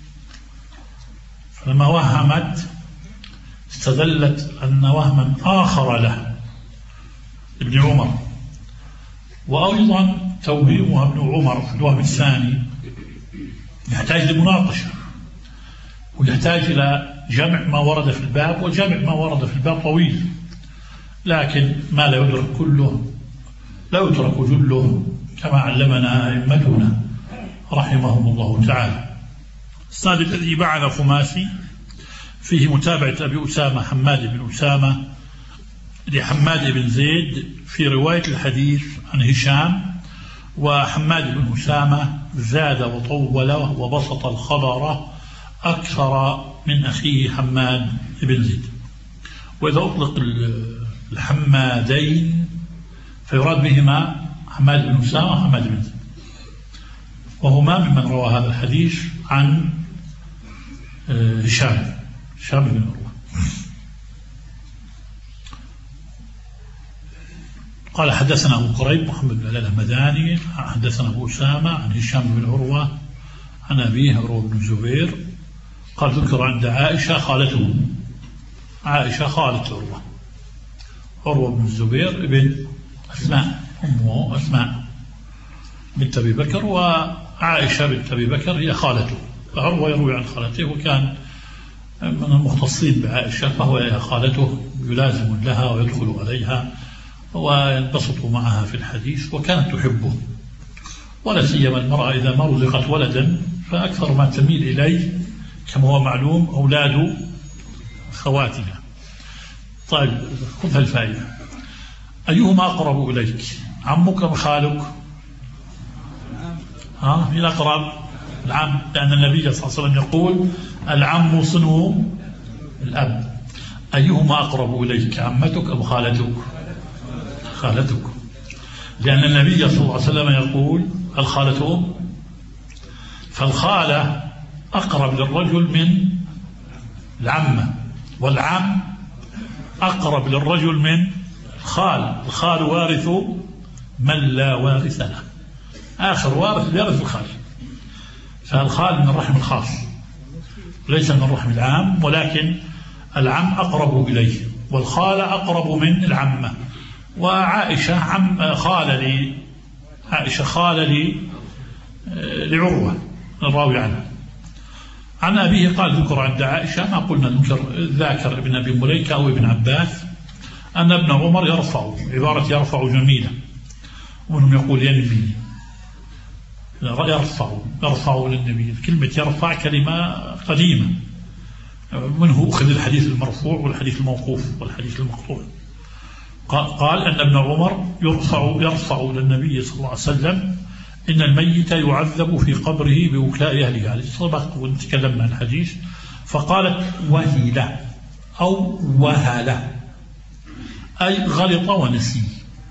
[SPEAKER 2] فلما وهمت استدلت أن وهما آخر له ابن عمر، وأيضا توهيمها ابن عمر في الوهم الثاني يحتاج لمناقشة، ويحتاج إلى جمع ما ورد في الباب، وجمع ما ورد في الباب طويل، لكن ما لا يدرك كله لا يترك جله كما علمنا أئمتنا رحمهم الله تعالى. السند الذي بعد خماسي فيه متابعة أبي أسامة حماد بن أسامة لحماد بن زيد في رواية الحديث عن هشام، وحماد بن أسامة زاد وطول وبسط الخبر أكثر من أخيه حماد بن زيد. وإذا أطلق الحمادين فيراد بهما حماد بن أسامة وحماد بن زيد، وهما ممن روى هذا الحديث عن هشام هشام بن عروة. قال حدثنا أبو كريب محمد بن علاء الهمداني حدثنا أبو أسامة عن هشام بن عروة عن أبيه عروة بن الزبير قال: ذكر عند عائشة خالته، عائشة خالة عروة، عروة بن الزبير ابن أسماء، أمه أسماء بنت أبي بكر، وعائشة بنت أبي بكر هي خالته، فعروة يروي عن خالته، وكان من المختصين بعائشة، فهو هي خالته يلازم لها ويدخل عليها وينبسط معها في الحديث، وكانت تحبه، ولا سيما المرأة إذا ما رزقت ولدا فأكثر ما تميل إليه كما هو معلوم أولاد خواتها. طيب خذ الفائدة: أيهما أقرب إليك، عمك أم خالك؟ ها من أقرب؟ العم، لأن النبي صلى الله عليه وسلم يقول: العم صنو الأب. أيهما أقرب إليك، عمتك أم خالتك؟ خالتك، لأن النبي صلى الله عليه وسلم يقول: الخالة أم، فالخالة أقرب للرجل من العمة، والعم أقرب للرجل من الخال، الخال وارث من لا وارث له، آخر وارث يرث الخال، فالخال من الرحم الخاص ليس من الرحم العام، ولكن العم أقرب إليه، والخالة أقرب من العمة. وعائشة عم خالة لي عائشة خالة لي لعروة الراوي عنها عن أبيه قال: ذكر عند عائشة، ما قلنا ذكر ذاكر ابن أبي مليكة أو ابن عباس، أن ابن عمر يرفع، عبارة يرفع جميلة، ومنهم يقول ينبي، يرفع يرفع للنبي، كلمة يرفع كلمة قديمة، منه أخذ الحديث المرفوع والحديث الموقوف والحديث المقطوع. قال أن ابن عمر يرفع يرفع للنبي صلى الله عليه وسلم: إن الميت يعذب في قبره ببكاء أهله، عليه سبق وتكلمنا عن الحديث. فقالت: وهي له، أو وهل، أي غلط ونسي.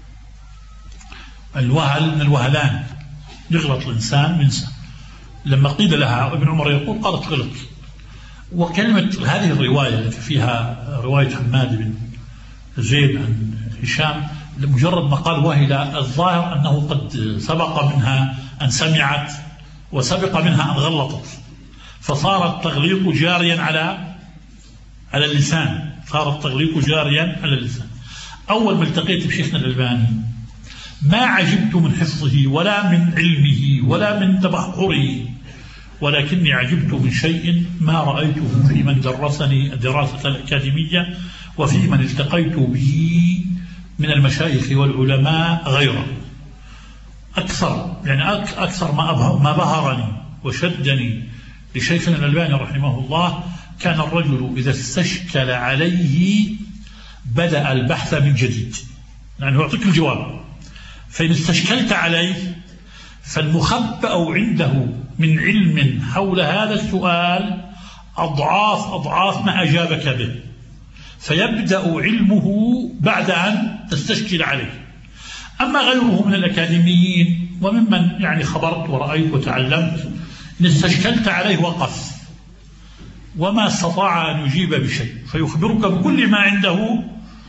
[SPEAKER 2] الوهل من الوهلان، يغلط الإنسان ينسى. لما قيل لها ابن عمر يقول قالت غلط. وكلمة هذه الرواية التي فيها رواية حماد بن زيد عن هشام، لمجرد ما قال وهل الظاهر أنه قد سبق منها أن سمعت وسبق منها أن غلطت، فصار التغليط جاريا على على اللسان، صار التغليط جاريا على اللسان. أول ما التقيت بشيخنا الألباني ما عجبت من حفظه ولا من علمه ولا من تبحره، ولكني عجبت من شيء ما رأيته في من درسني الدراسة الأكاديمية وفي من التقيت به من المشايخ والعلماء غيره. أكثر يعني أكثر ما ما بهرني وشدني لشيخنا الألباني رحمه الله، كان الرجل إذا استشكل عليه بدأ البحث من جديد، يعني هو يعطيك الجواب، فإن استشكلت عليه فالمخبأ عنده من علم حول هذا السؤال أضعاف أضعاف ما أجابك به، فيبدأ علمه بعد أن تستشكل عليه. أما غيره من الأكاديميين وممن يعني خبرت ورأيت وتعلمت، إن استشكلت عليه وقف وما استطاع أن يجيب بشيء، فيخبرك بكل ما عنده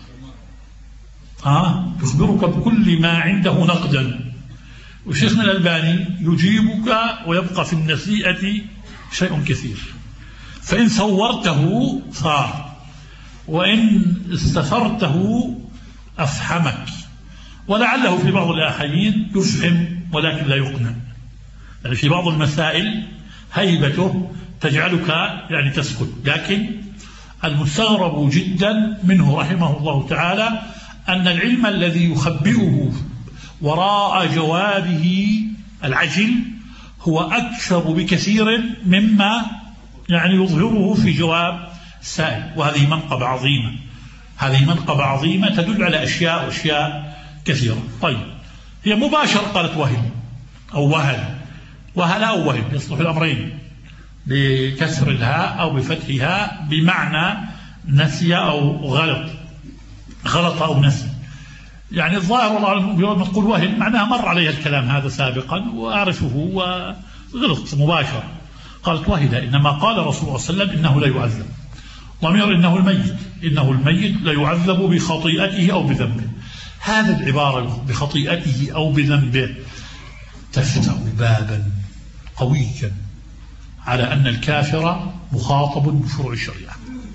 [SPEAKER 2] آه يخبرك بكل ما عنده نقدا. وشيخنا الألباني يجيبك ويبقى في النسيئة شيء كثير، فإن ثورته صار، وإن استثرته أفحمك، ولعله في بعض الآحيين يفهم ولكن لا يقنع، يعني في بعض المسائل هيبته تجعلك يعني تسكت. لكن المستغرب جدا منه رحمه الله تعالى أن العلم الذي يخبئه وراء جوابه العجل هو أكثر بكثير مما يعني يظهره في جواب السائل، وهذه منقبة عظيمة، هذه منقبة عظيمة تدل على أشياء وأشياء كثيرة. طيب، هي مباشر قالت وهل أو وهل، وهل أو وهل يصلح الأمرين، بكسر الهاء أو بفتحها بمعنى نسي أو غلط، غلط أو نسي. يعني الظاهر والله يوم تقول وهل معناها مر عليها الكلام هذا سابقا وأعرفه وغلط مباشرة. قالت وهل إنما قال رسول الله صلى الله عليه وسلم إنه لا يعذب، ضمير إنه الميت، إنه الميت لا يعذب بخطيئته أو بذنبه. هذه العبارة بخطيئته أو بذنبه تفتح بابا قويا على أن الكافر مخاطب بفروع الشريعة.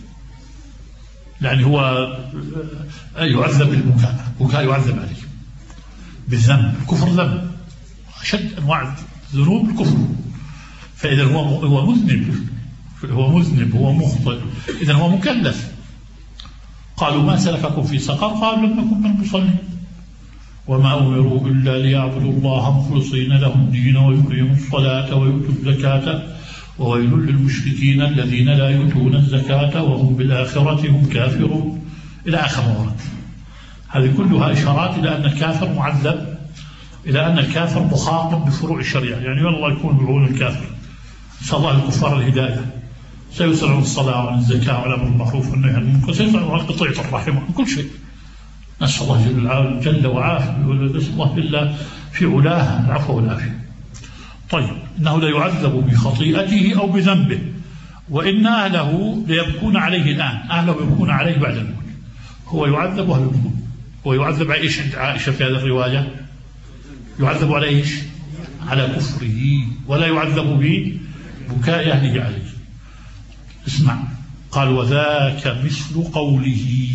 [SPEAKER 2] يعني هو يعذب بالبكاء، بكاء يعذب عليه، بالذنب، الكفر ذنب، أشد أنواع الذنوب الكفر. فإذا هو هو مذنب، هو مذنب هو مخطئ، إذا هو مكلف. قالوا ما سلككم في سقر؟ قالوا لم نكن من المصلين وما أمروا إلا ليعبدوا الله مخلصين له الدين ويقيموا الصلاة ويؤتوا الزكاة وويل للمشركين الذين لا يؤتون الزكاة وهم بالآخرة هم كافرون، إلى آخر ورد. هذه كلها إشارات إلى أن الكافر معذب، إلى أن الكافر مخاطب بفروع الشريعة. يعني والله يكون بعون الكافر، نسأل الله الكفار الهداية، سيسأل عن الصلاة وعن الزكاة وعن الأمر بالمعروف والنهي عن المنكر، سيسأل عن قطيعة الرحم وعن كل شيء. نسأل الله جل وعافية، ونسأل الله إلا في علاه العفو والعافية. طيب، إنه لا يعذب بخطيئته أو بذنبه، وإن أهله ليبكون عليه الآن، أهله يبكون عليه بعد الموت. هو يعذب وهو يبكون. هو يعذب على إيش عند عائشة في هذه الرواية؟ يعذب على إيش؟ على كفره، ولا يعذب ببكاء أهله عليه. اسمع، قال وذاك مثل قوله.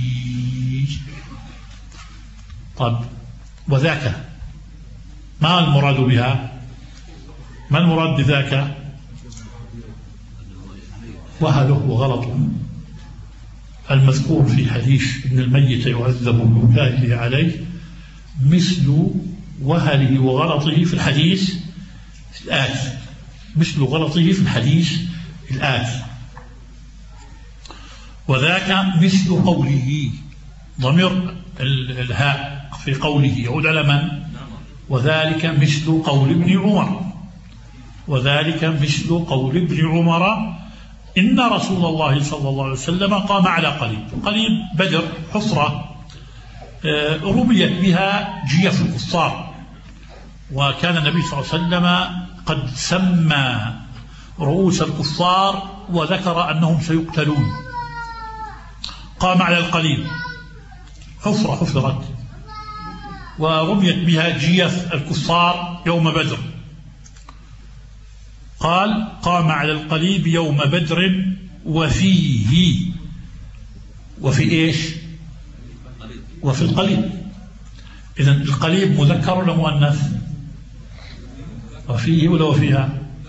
[SPEAKER 2] طب وذاك ما المراد بها؟ ما المراد بذاك؟ وهله وغلطه المذكور في حديث إن الميت يعذب ببكائه عليه مثل وهله وغلطه في الحديث الآتي، مثل غلطه في الحديث الآتي. وذاك مثل قوله، ضمير الهاء في قوله يعود على من؟ وذلك مثل قول ابن عمر، وذلك مثل قول ابن عمر إن رسول الله صلى الله عليه وسلم قام على قليب. قليب بدر حفرة رميت بها جيف الكفار، وكان النبي صلى الله عليه وسلم قد سمى رؤوس الكفار وذكر أنهم سيقتلون. قام على القليب، حفرة حفرت ورميت بها جيف الكفار يوم بدر. قال: قام على القليب يوم بدر وفيه، وفي إيش؟ وفي القليب. إذن القليب مذكر ولا مؤنث؟ وفيه ولا وفيها؟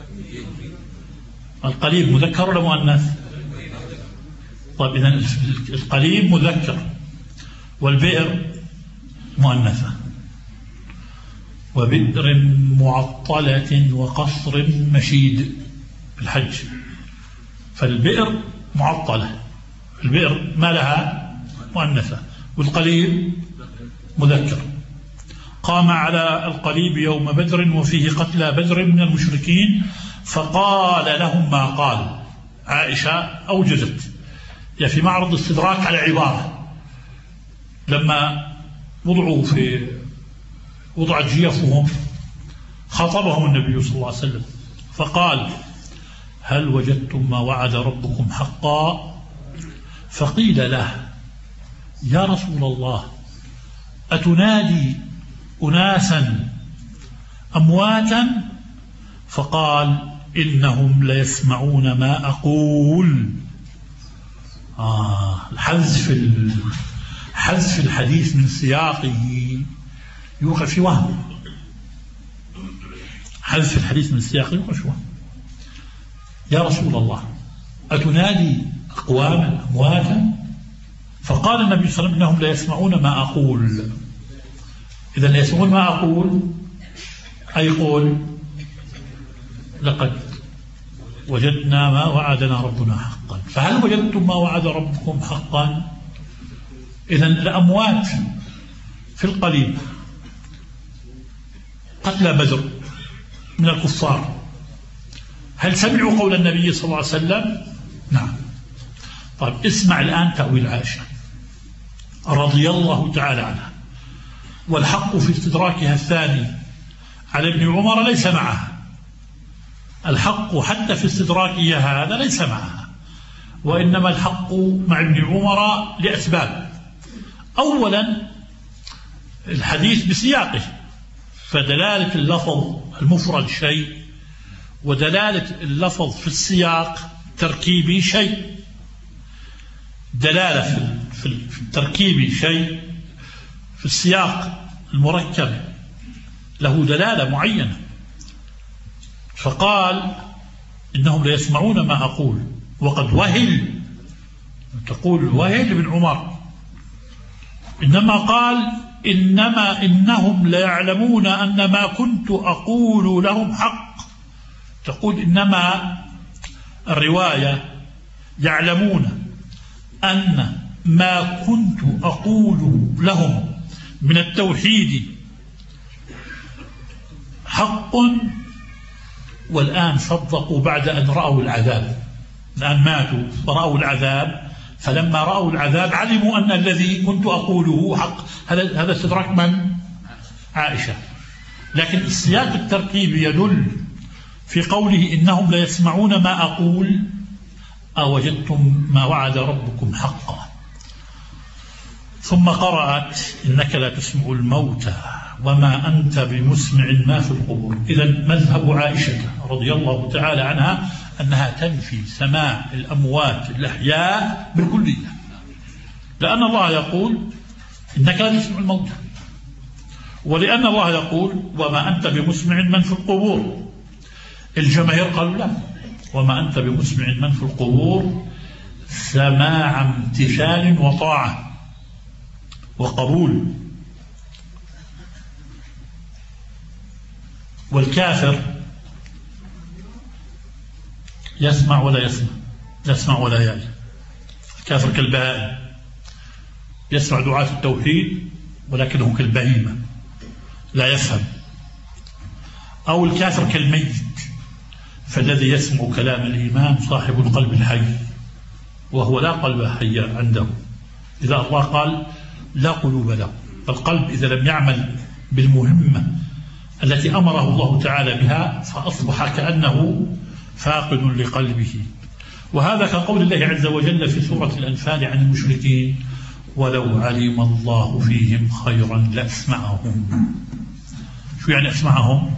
[SPEAKER 2] القليب مذكر ولا مؤنث؟ طيب إذن القليب مذكر والبئر مؤنثة. وبئر معطلة وقصر مشيد الحج. فالبئر معطلة، البئر ما لها مؤنثة، والقليب مذكر. قام على القليب يوم بدر وفيه قتلى بدر من المشركين، فقال لهم ما قال. عائشة أوجزت يا في معرض استدراك على عبارة، لما وضعوا في وضعت جيفهم خاطبهم النبي صلى الله عليه وسلم فقال: هل وجدتم ما وعد ربكم حقا؟ فقيل له: يا رسول الله، أتنادي أناسا أمواتا؟ فقال: إنهم ليسمعون ما أقول. آه حذف حذف الحديث من سياقه يوقع في وهم. حذف الحديث من سياقه يوقع في وهم. يا رسول الله، أتنادي أقواما أمواتا؟ فقال النبي صلى الله عليه وسلم: إنهم لا يسمعون ما أقول. إذا لا يسمعون ما أقول أي قول: لقد وجدنا ما وعدنا ربنا حقا. فهل وجدتم ما وعد ربكم حقا؟ إذا الأموات في القليب قتلى بدر من الكفار، هل سمعوا قول النبي صلى الله عليه وسلم؟ نعم. طيب اسمع الآن تأويل عائشة رضي الله تعالى عنها، والحق في استدراكها الثاني على ابن عمر ليس معها. الحق حتى في استدراكها هذا ليس معها، وإنما الحق مع ابن عمر لأسباب. أولا الحديث بسياقه، فدلالة اللفظ المفرد شيء، ودلالة اللفظ في السياق تركيبي شيء. دلالة في التركيب شيء، في السياق المركب له دلالة معينة. فقال: إنهم لا يسمعون ما أقول. وقد وهل، تقول وهل بن عمر، إنما قال: إنما إنهم لا يعلمون أن ما كنت أقول لهم حق. تقول إنما الرواية يعلمون أن ما كنت أقول لهم من التوحيد حق، والآن صدقوا بعد أن رأوا العذاب. الآن ماتوا ورأوا العذاب، فلما رأوا العذاب علموا أن الذي كنت أقوله حق. هذا هذا استدراك من؟ عائشة. لكن السياق التركيبي يدل في قوله: إنهم لا يسمعون ما أقول، أوجدتم ما وعد ربكم حقا. ثم قرأت: إنك لا تسمع الموتى وما أنت بمسمع ما في القبور. إذا مذهب عائشة رضي الله تعالى عنها أنها تنفي سماع الأموات الأحياء بالكلية، لأن الله يقول: إنك لا تسمع الموتى، ولأن الله يقول: وما أنت بمسمع من في القبور. الجماهير قالوا: لا، وما أنت بمسمع من في القبور سماع امتثال وطاعة وقبول. والكافر يسمع ولا يسمع، يسمع ولا يعي. الكافر كالبهائم، يسمع دعاة التوحيد ولكنه كالبهيمة لا يفهم. أو الكافر كالميت، فالذي يسمع كلام الإيمان صاحب القلب الحي، وهو لا قلب حي عنده. إذا الله قال لا قلوب له، فالقلب إذا لم يعمل بالمهمة التي أمره الله تعالى بها فأصبح كأنه فاقد لقلبه. وهذا كقول الله عز وجل في سورة الأنفال عن المشركين: ولو علم الله فيهم خيرا لأسمعهم. شو يعني أسمعهم؟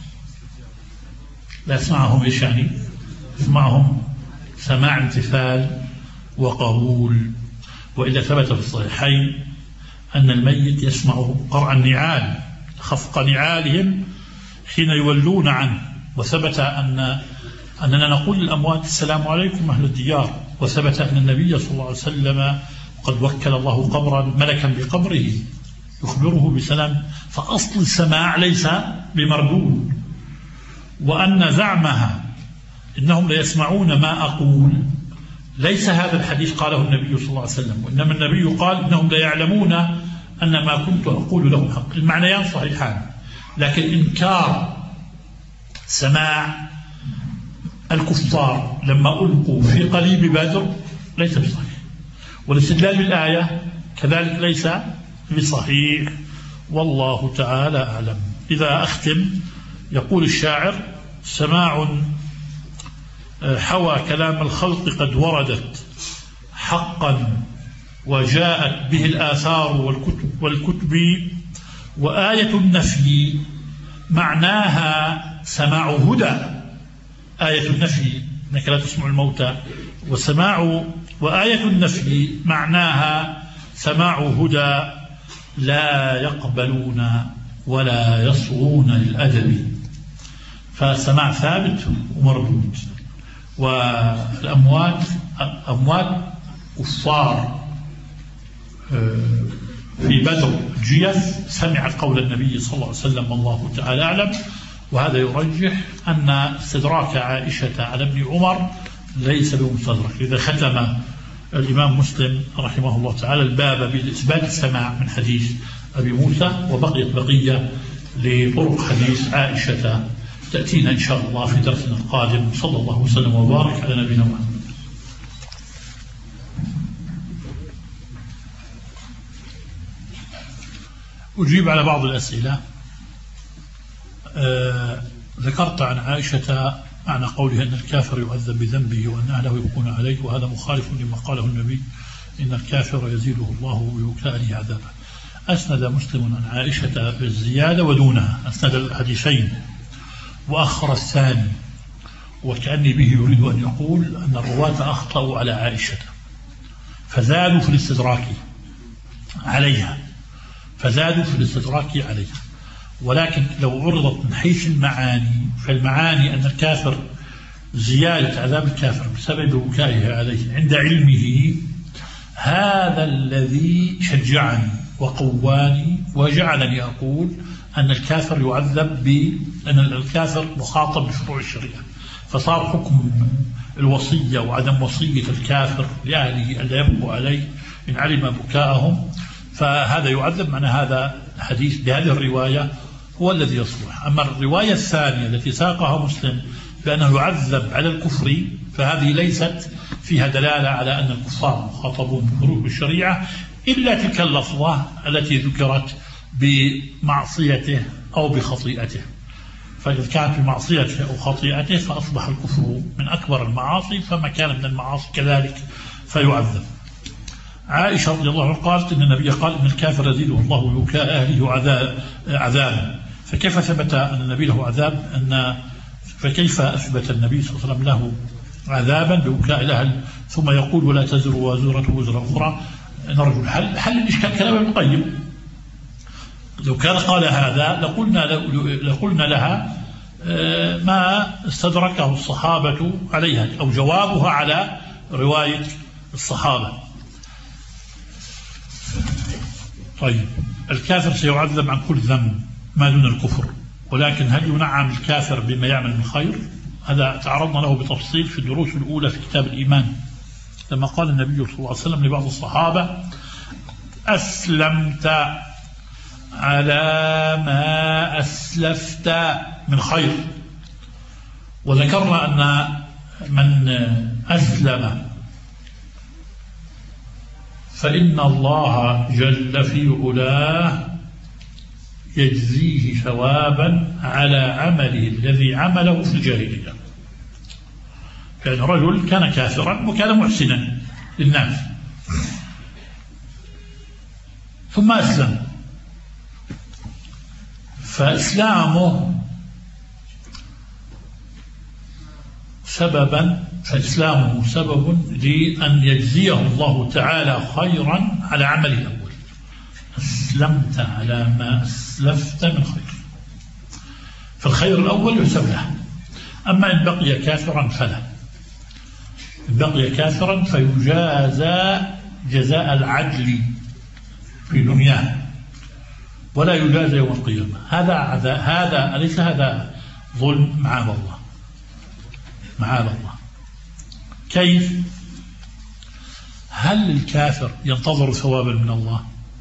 [SPEAKER 2] لأسمعهم إيش يعني؟ أسمعهم سماع امتثال وقبول. وإذا ثبت في الصحيحين أن الميت يسمع قرع النعال، خفق نعالهم حين يولون عنه. وثبت أن أننا نقول للأموات: السلام عليكم أهل الديار. وثبت أن النبي صلى الله عليه وسلم قد وكل الله قبرا ملكا بقبره يخبره بسلام، فأصل السماع ليس بمردود. وأن زعمها إنهم ليسمعون ما أقول، ليس هذا الحديث قاله النبي صلى الله عليه وسلم، وإنما النبي قال إنهم ليعلمون أن ما كنت أقول لهم حق. المعنيان صحيحان، لكن إنكار سماع الكفار لما ألقوا في قليب بدر ليس بصحيح، والاستدلال بالآية كذلك ليس بصحيح، والله تعالى أعلم. إذا أختم، يقول الشاعر: سماع حوى كلام الخلق قد وردت حقا وجاءت به الآثار والكتب, والكتب وآية النفي معناها سماع هدى. آية النفي أنك لا تسمع الموتى، وسماع وآية النفي معناها سماع هدى لا يقبلون ولا يصغون للأدب. فالسماع ثابت ومردود. والأموات أموات كفار في بدر جيف سمع قول النبي صلى الله عليه وسلم والله تعالى أعلم. وهذا يرجح أن استدراك عائشة على ابن عمر ليس بمستدرك. إذا ختم الإمام مسلم رحمه الله تعالى الباب بإثبات السماع من حديث أبي موسى، وبقيت بقية لطرق حديث عائشة تأتينا إن شاء الله في درسنا القادم. صلى الله وسلم وبارك على نبينا محمد. أجيب على بعض الأسئلة. آه ذكرت عن عائشة معنى قولها أن الكافر يعذب بذنبه وأن أهله يبقون عليه، وهذا مخالف لما قاله النبي: إن الكافر يزيده الله ويكاله عذابه. أسند مسلم عن عائشة بالزيادة ودونها، أسند الحديثين وأخر الثاني، وكأني به يريد أن يقول أن الرواة أخطأوا على عائشة فزادوا في الاستدراك عليها فزادوا في الاستدراك عليها ولكن لو عرضت من حيث المعاني، فالمعاني أن الكافر زيادة عذاب الكافر بسبب بكائه عليه عند علمه، هذا الذي شجعني وقواني وجعلني أقول أن الكافر يعذب بأن الكافر مخاطب بفروع الشريعة، فصار حكم الوصية وعدم وصية الكافر لأهله ألا يبقوا عليه إن علم بكاءهم، فهذا يعذب. معنى هذا الحديث بهذه الرواية هو الذي يصلح. أما الرواية الثانية التي ساقها مسلم بأنه يعذب على الكفر، فهذه ليست فيها دلالة على أن الكفار مخاطبون بفروع الشريعة إلا تلك اللفظة التي ذكرت بمعصيته أو بخطيئته. فإذا كانت بمعصيته أو خطيئته فأصبح الكفر من أكبر المعاصي، فما كان من المعاصي كذلك فيعذب. عائشة رضي الله عنها قالت إن النبي قال إن الكافر يزيده الله ويكاء أهله عذاب عذابا، فكيف ثبت أن النبي له عذاب؟ أن فكيف أثبت النبي صلى الله عليه وسلم له عذابا بوكاء الأهل ثم يقول ولا تزر وازرة وزر أخرى؟ نرجو حل حل الإشكال كلام ابن القيم. لو كان قال هذا لقلنا لقلنا لها ما استدركه الصحابة عليها أو جوابها على رواية الصحابة. طيب، الكافر سيعذب عن كل ذنب ما دون الكفر، ولكن هل ينعم الكافر بما يعمل من خير؟ هذا تعرضنا له بتفصيل في الدروس الأولى في كتاب الإيمان، لما قال النبي صلى الله عليه وسلم لبعض الصحابة: أسلمت على ما أسلفت من خير، وذكرنا أن من أسلم فإن الله جل في علاه يجزيه ثوابا على عمله الذي عمله في الجاهلية. كان رجل كان كافرا وكان محسنا للناس ثم أسلم، فإسلامه سببا فإسلامه سبب لأن يجزيه الله تعالى خيرا على عمله الأول. أسلمت على ما أسلفت من خير، فالخير الأول يحسب له. أما إن بقي كافرا فلا، إن بقي كافرا فيجازى جزاء العدل في دنياه ولا يجازى يوم القيامة. هذا هذا أليس هذا ظلم؟ معاذ الله، معاذ الله. كيف؟ هل الكافر ينتظر ثوابا من الله؟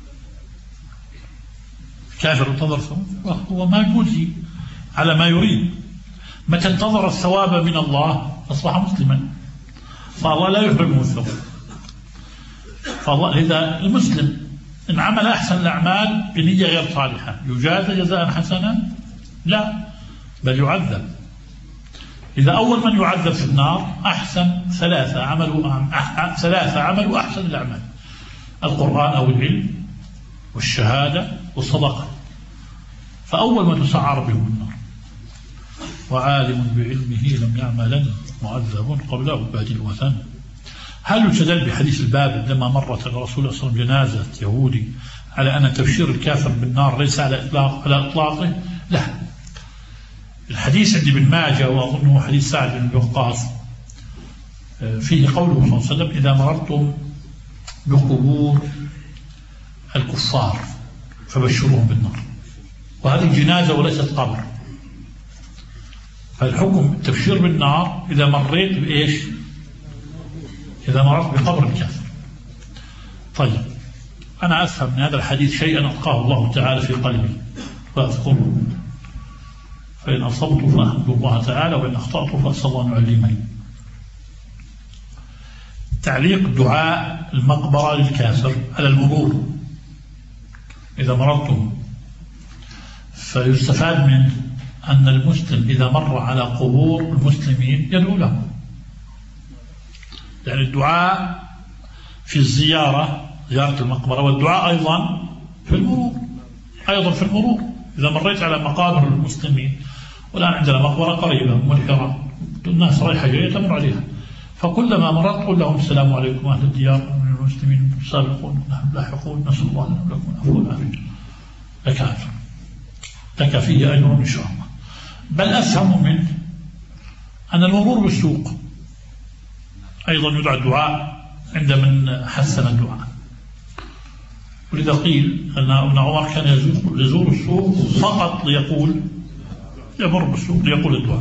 [SPEAKER 2] الكافر ينتظر ثوابا، هو ما يجوزي على ما يريد. متى انتظر الثواب من الله أصبح مسلما، فالله لا يحرمه الثواب. فالله إذا المسلم إن عمل أحسن الأعمال بنية غير صالحة يجازى جزاء حسنا؟ لا، بل يعذب. إذا أول من يعذب في النار أحسن ثلاثة عملوا أح... ثلاثة عملوا أحسن الأعمال: القرآن أو العلم والشهادة والصدقة، فأول من تسعر بهم النار. وعالم بعلمه لم يعملن معذب قبله بادي الوثن. هل يستدل بحديث الباب لما مرت الرسول صلى الله عليه وسلم جنازة يهودي على أن تبشير الكافر بالنار ليس على إطلاق على إطلاقه؟ لا. الحديث عند ابن ماجه وأظنه حديث سعد بن وقاص فيه قوله صلى الله عليه وسلم: إذا مررتم بقبور الكفار فبشروهم بالنار. وهذه جنازة وليست قبر، فالحكم التبشير بالنار إذا مريت بإيش؟ إذا مررت بقبر الكافر. طيب، أنا أفهم من هذا الحديث شيئا ألقاه الله تعالى في قلبي فأذكره، فإن أصبت فأحمد الله تعالى وإن أخطأت فأسأل الله أن يعلمني. تعليق دعاء المقبرة للكافر على المرور إذا مررتم، فيستفاد من أن المسلم إذا مر على قبور المسلمين يدعو لهم. يعني الدعاء في الزيارة، زيارة المقبرة، والدعاء أيضا في المرور، أيضا في المرور إذا مريت على مقابر المسلمين. والآن عندنا مقبرة قريبة ملحرة، الناس رايحة جاية تمر عليها، فكلما مررت قل لهم: السلام عليكم أهل الديار من المسلمين السابقون نحن لاحقون، نسأل الله لكم العفو والعافية. لك أجر، لك فيه أجر إن شاء الله. بل أفهم منه أن المرور بالسوق أيضا يدعى الدعاء عند من حسن الدعاء. ولذا قيل أن ابن عمر كان يزور السوق فقط ليقول، يمر بالسوق ليقول الدعاء.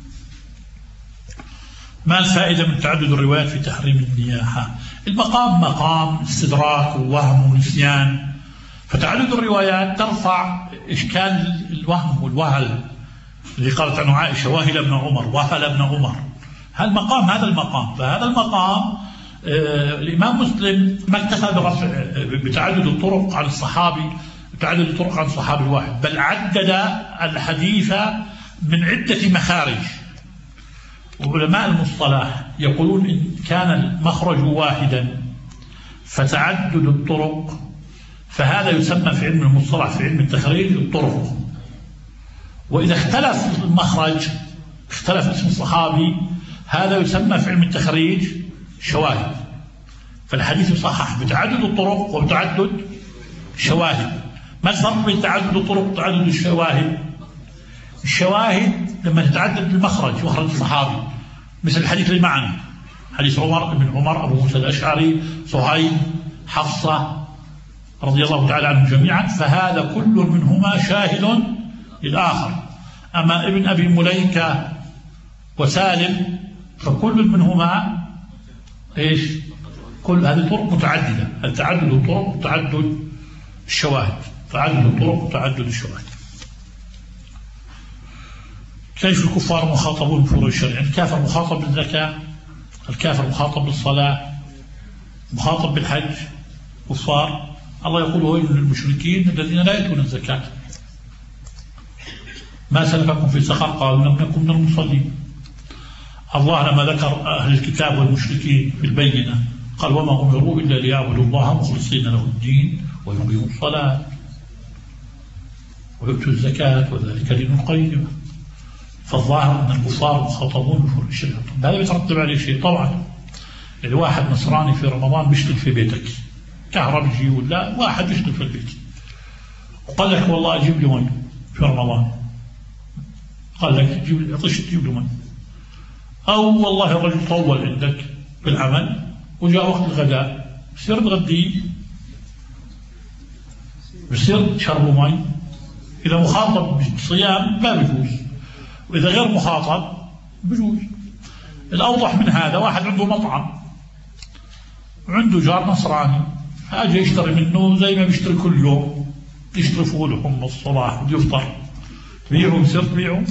[SPEAKER 2] ما الفائدة من تعدد الروايات في تحريم النياحة؟ المقام مقام استدراك ووهم ونسيان، فتعدد الروايات ترفع إشكال الوهم والوهل الذي قالت عنه عائشة: وهل ابن عمر، وهل ابن عمر. هالمقام هذا المقام، فهذا المقام آه الإمام مسلم ما اكتفى برفع بتعدد الطرق عن الصحابي، تعدد الطرق عن الصحابي الواحد، بل عدد الحديث من عدة مخارج. وعلماء المصطلح يقولون إن كان المخرج واحدا فتعدد الطرق، فهذا يسمى في علم المصطلح في علم التخريج الطرق. وإذا اختلف المخرج، اختلف اسم الصحابي، هذا يسمى في علم التخريج شواهد. فالحديث يصحح بتعدد الطرق وبتعدد الشواهد. ما الفرق بين تعدد الطرق وتعدد الشواهد؟ الشواهد لما تتعدد المخرج، مخرج الصحابي، مثل الحديث اللي معنا، حديث عمر بن عمر، أبو موسى الأشعري، صهيب، حفصة رضي الله تعالى عنهم جميعا، فهذا كل منهما شاهد للآخر. أما ابن أبي مليكة وسالم فكل منهما إيش؟ كل هذه طرق متعددة، التعدد الطرق وتعدد الشواهد، تعدد الطرق وتعدد الشواهد. كيف الكفار مخاطبون بفروع الشريعة؟ الكافر مخاطب بالزكاة، الكافر مخاطب بالصلاة، مخاطب بالحج، كفار. الله يقول ويل للمشركين الذين لا يؤتون الزكاة. ما سلككم في سقر؟ قالوا لم نكن من المصلين. الله لما ذكر أهل الكتاب والمشركين في البينة قال وما أمروا إلا ليعبدوا الله مخلصين له الدين ويقيموا الصلاة ويؤتوا الزكاة وذلك دين القيمة. فالظاهر أن الكفار مخاطبون بفروع الشريعة. هذا بيترتب عليه شيء طبعا. يعني واحد نصراني في رمضان بيشتغل في بيتك كهربجي ولا واحد يشتغل في البيت وقال لك والله أجيب لي مي في رمضان، قال لك تجيب عطش تجيب له مي، أو والله الرجل طول عندك بالعمل وجاء وقت الغداء بصير تغديه، بصير تشربوا مي. إذا مخاطب بالصيام ما بيجوز، وإذا غير مخاطب بيجوز. الأوضح من هذا واحد عنده مطعم عنده جار نصراني أجي يشتري منه زي ما بيشتري كل يوم، يشتري فول وحمص الصباح ويفطر، تبيعه بصير تبيعه؟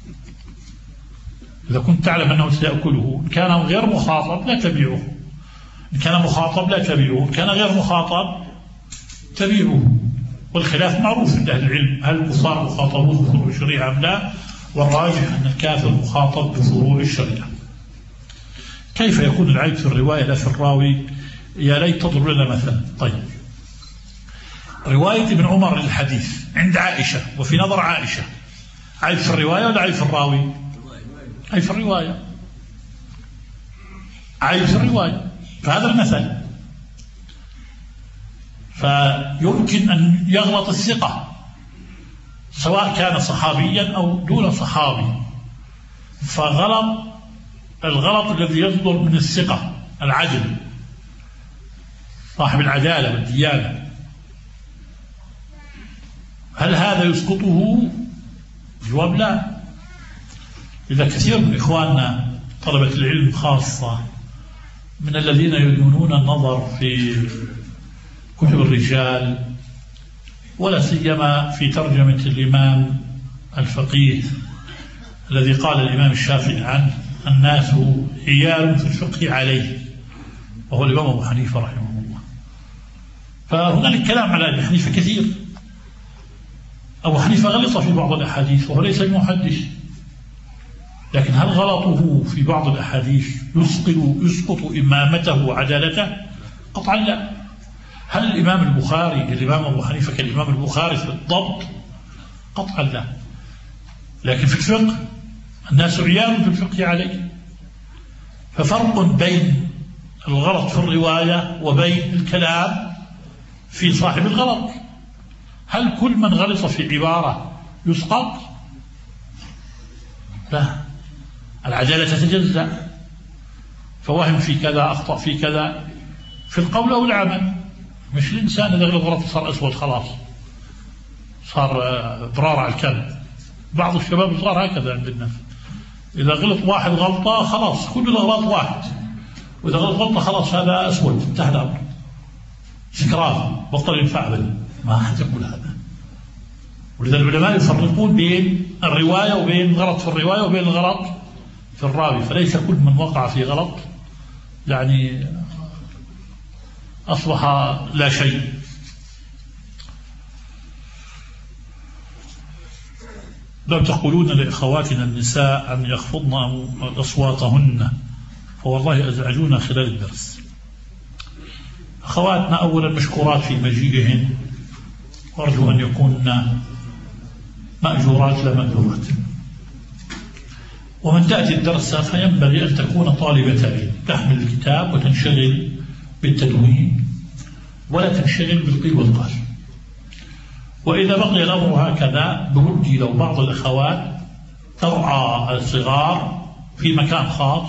[SPEAKER 2] إذا كنت تعلم أنه سيأكله. إن كان غير مخاطب لا تبيعه، إن كان مخاطب لا تبيعه، إن كان غير مخاطب تبيعه. والخلاف معروف عند أهل العلم، هل الكفار مخاطبون بفروع الشريعة أم لا؟ والراجح أن الكافر مخاطب بفروع الشريعة. كيف يكون العيب في الرواية لا في الراوي؟ يا ليت تضرب لنا مثلا. طيب، رواية ابن عمر للحديث عند عائشة وفي نظر عائشة عيب في الرواية ولا عيب في الراوي؟ عيب في الرواية، عيب في الرواية. فهذا المثل. فيمكن أن يغلط الثقة سواء كان صحابيا أو دون صحابي، فغلط الغلط الذي يصدر من الثقة العدل صاحب العدالة والديانة، هل هذا يسقطه؟ جواب لا. إذا كثير من إخواننا طلبة العلم خاصة من الذين يدونون النظر في كتب الرجال ولا سيما في ترجمة الإمام الفقيه الذي قال الإمام الشافعي عنه الناس عيال في الفقه عليه، وهو الإمام أبو حنيفة رحمه الله. فهنالك كلام على أبي حنيفة كثير. أبو حنيفة غلط في بعض الأحاديث وهو ليس بمحدث، لكن هل غلطه في بعض الأحاديث يسقط يسقط إمامته وعدالته؟ قطعا لا. هل الإمام البخاري الإمام أبو حنيفة كالإمام البخاري في الضبط؟ قطعا لا. لكن في الفقه الناس عيال في الفقه عليه. ففرق بين الغلط في الرواية وبين الكلام في صاحب الغلط. هل كل من غلط في عبارة يسقط؟ لا، العدالة تتجزأ. فوهم في كذا، أخطأ في كذا، في القول أو العمل. مش الإنسان إذا غلط غلط صار أسود خلاص، صار برار على الكلب. بعض الشباب صار هكذا عند الناس، إذا غلط واحد غلطة خلاص كل الأغلاط واحد، وإذا غلط غلطة خلاص هذا أسود انتهى الأمر، سكران بطل ينفع به. ما أحد يقول هذا. ولذا العلماء يفرقون بين الرواية وبين الغلط في الرواية وبين الغلط في الراوي. فليس كل من وقع في غلط يعني أصبح لا شيء. لو تقولون لإخواتنا النساء أن يخفضن أصواتهن فوالله أزعجونا خلال الدرس. أخواتنا أولا مشكورات في مجيئهن، وأرجو أن يكونن مأجورات لا مأجورات. ومن تأتي الدرس فينبغي أن تكون طالبة علم تحمل الكتاب وتنشغل بالتدوين ولا تنشغل بالقيل والقال. وإذا بقي الأمر هكذا بودي لو بعض الأخوات ترعى الصغار في مكان خاص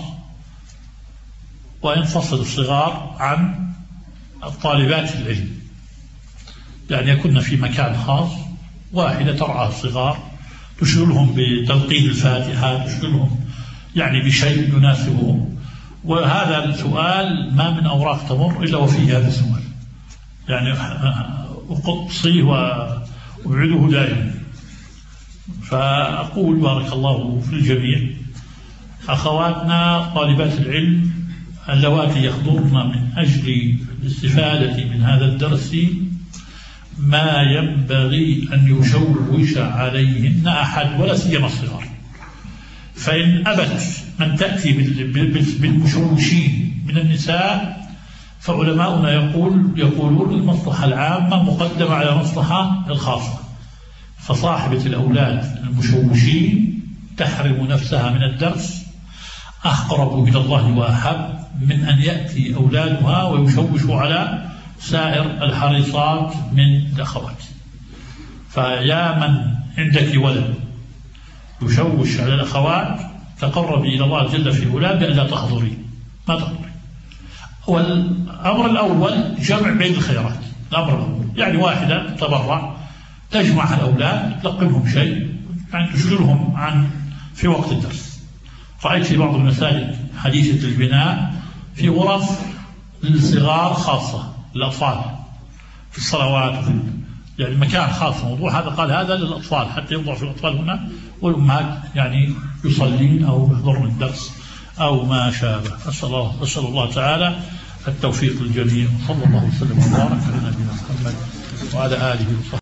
[SPEAKER 2] وينفصل الصغار عن الطالبات العلم، يعني يكون في مكان خاص واحدة ترعى الصغار تشغلهم بتلقين الفاتحة، تشغلهم يعني بشيء يناسبهم. وهذا السؤال ما من أوراق تمر إلا وفيه هذا السؤال، يعني أقصيه وأبعده دائما. فأقول بارك الله في الجميع أخواتنا طالبات العلم اللواتي يحضرن من أجل الاستفادة من هذا الدرس ما ينبغي أن يشوش عليهن أحد ولا سيما الصغار، فإن أبت من تأتي بالمشوشين من النساء فعلماؤنا يقول يقولون المصلحة العامة مقدمة على المصلحة الخاصة، فصاحبة الأولاد المشوشين تحرم نفسها من الدرس أقرب إلى الله وأحب من أن يأتي أولادها ويشوشوا على سائر الحريصات من الأخوات. فيا من عندك ولد يشوش على الأخوات تقربي إلى الله جل في علاه بألا تحضري، ما تحضري. والأمر الأول جمع بين الخيرات، الأمر الأول يعني واحدة تبرع تجمع الأولاد تلقمهم شيء يعني تشغلهم عن في وقت الدرس. رأيت في بعض المساجد حديثة البناء في غرف للصغار خاصة للأطفال في الصلوات وفي يعني مكان خاص موضوع هذا، قال هذا للأطفال حتى يوضع في الأطفال هنا والأمهات يعني يصلين أو يحضرن الدرس أو ما شابه. أسأل الله, أسأل الله تعالى التوفيق للجميع. صلى الله وسلم وبارك على نبينا محمد وعلى آله وصحبه.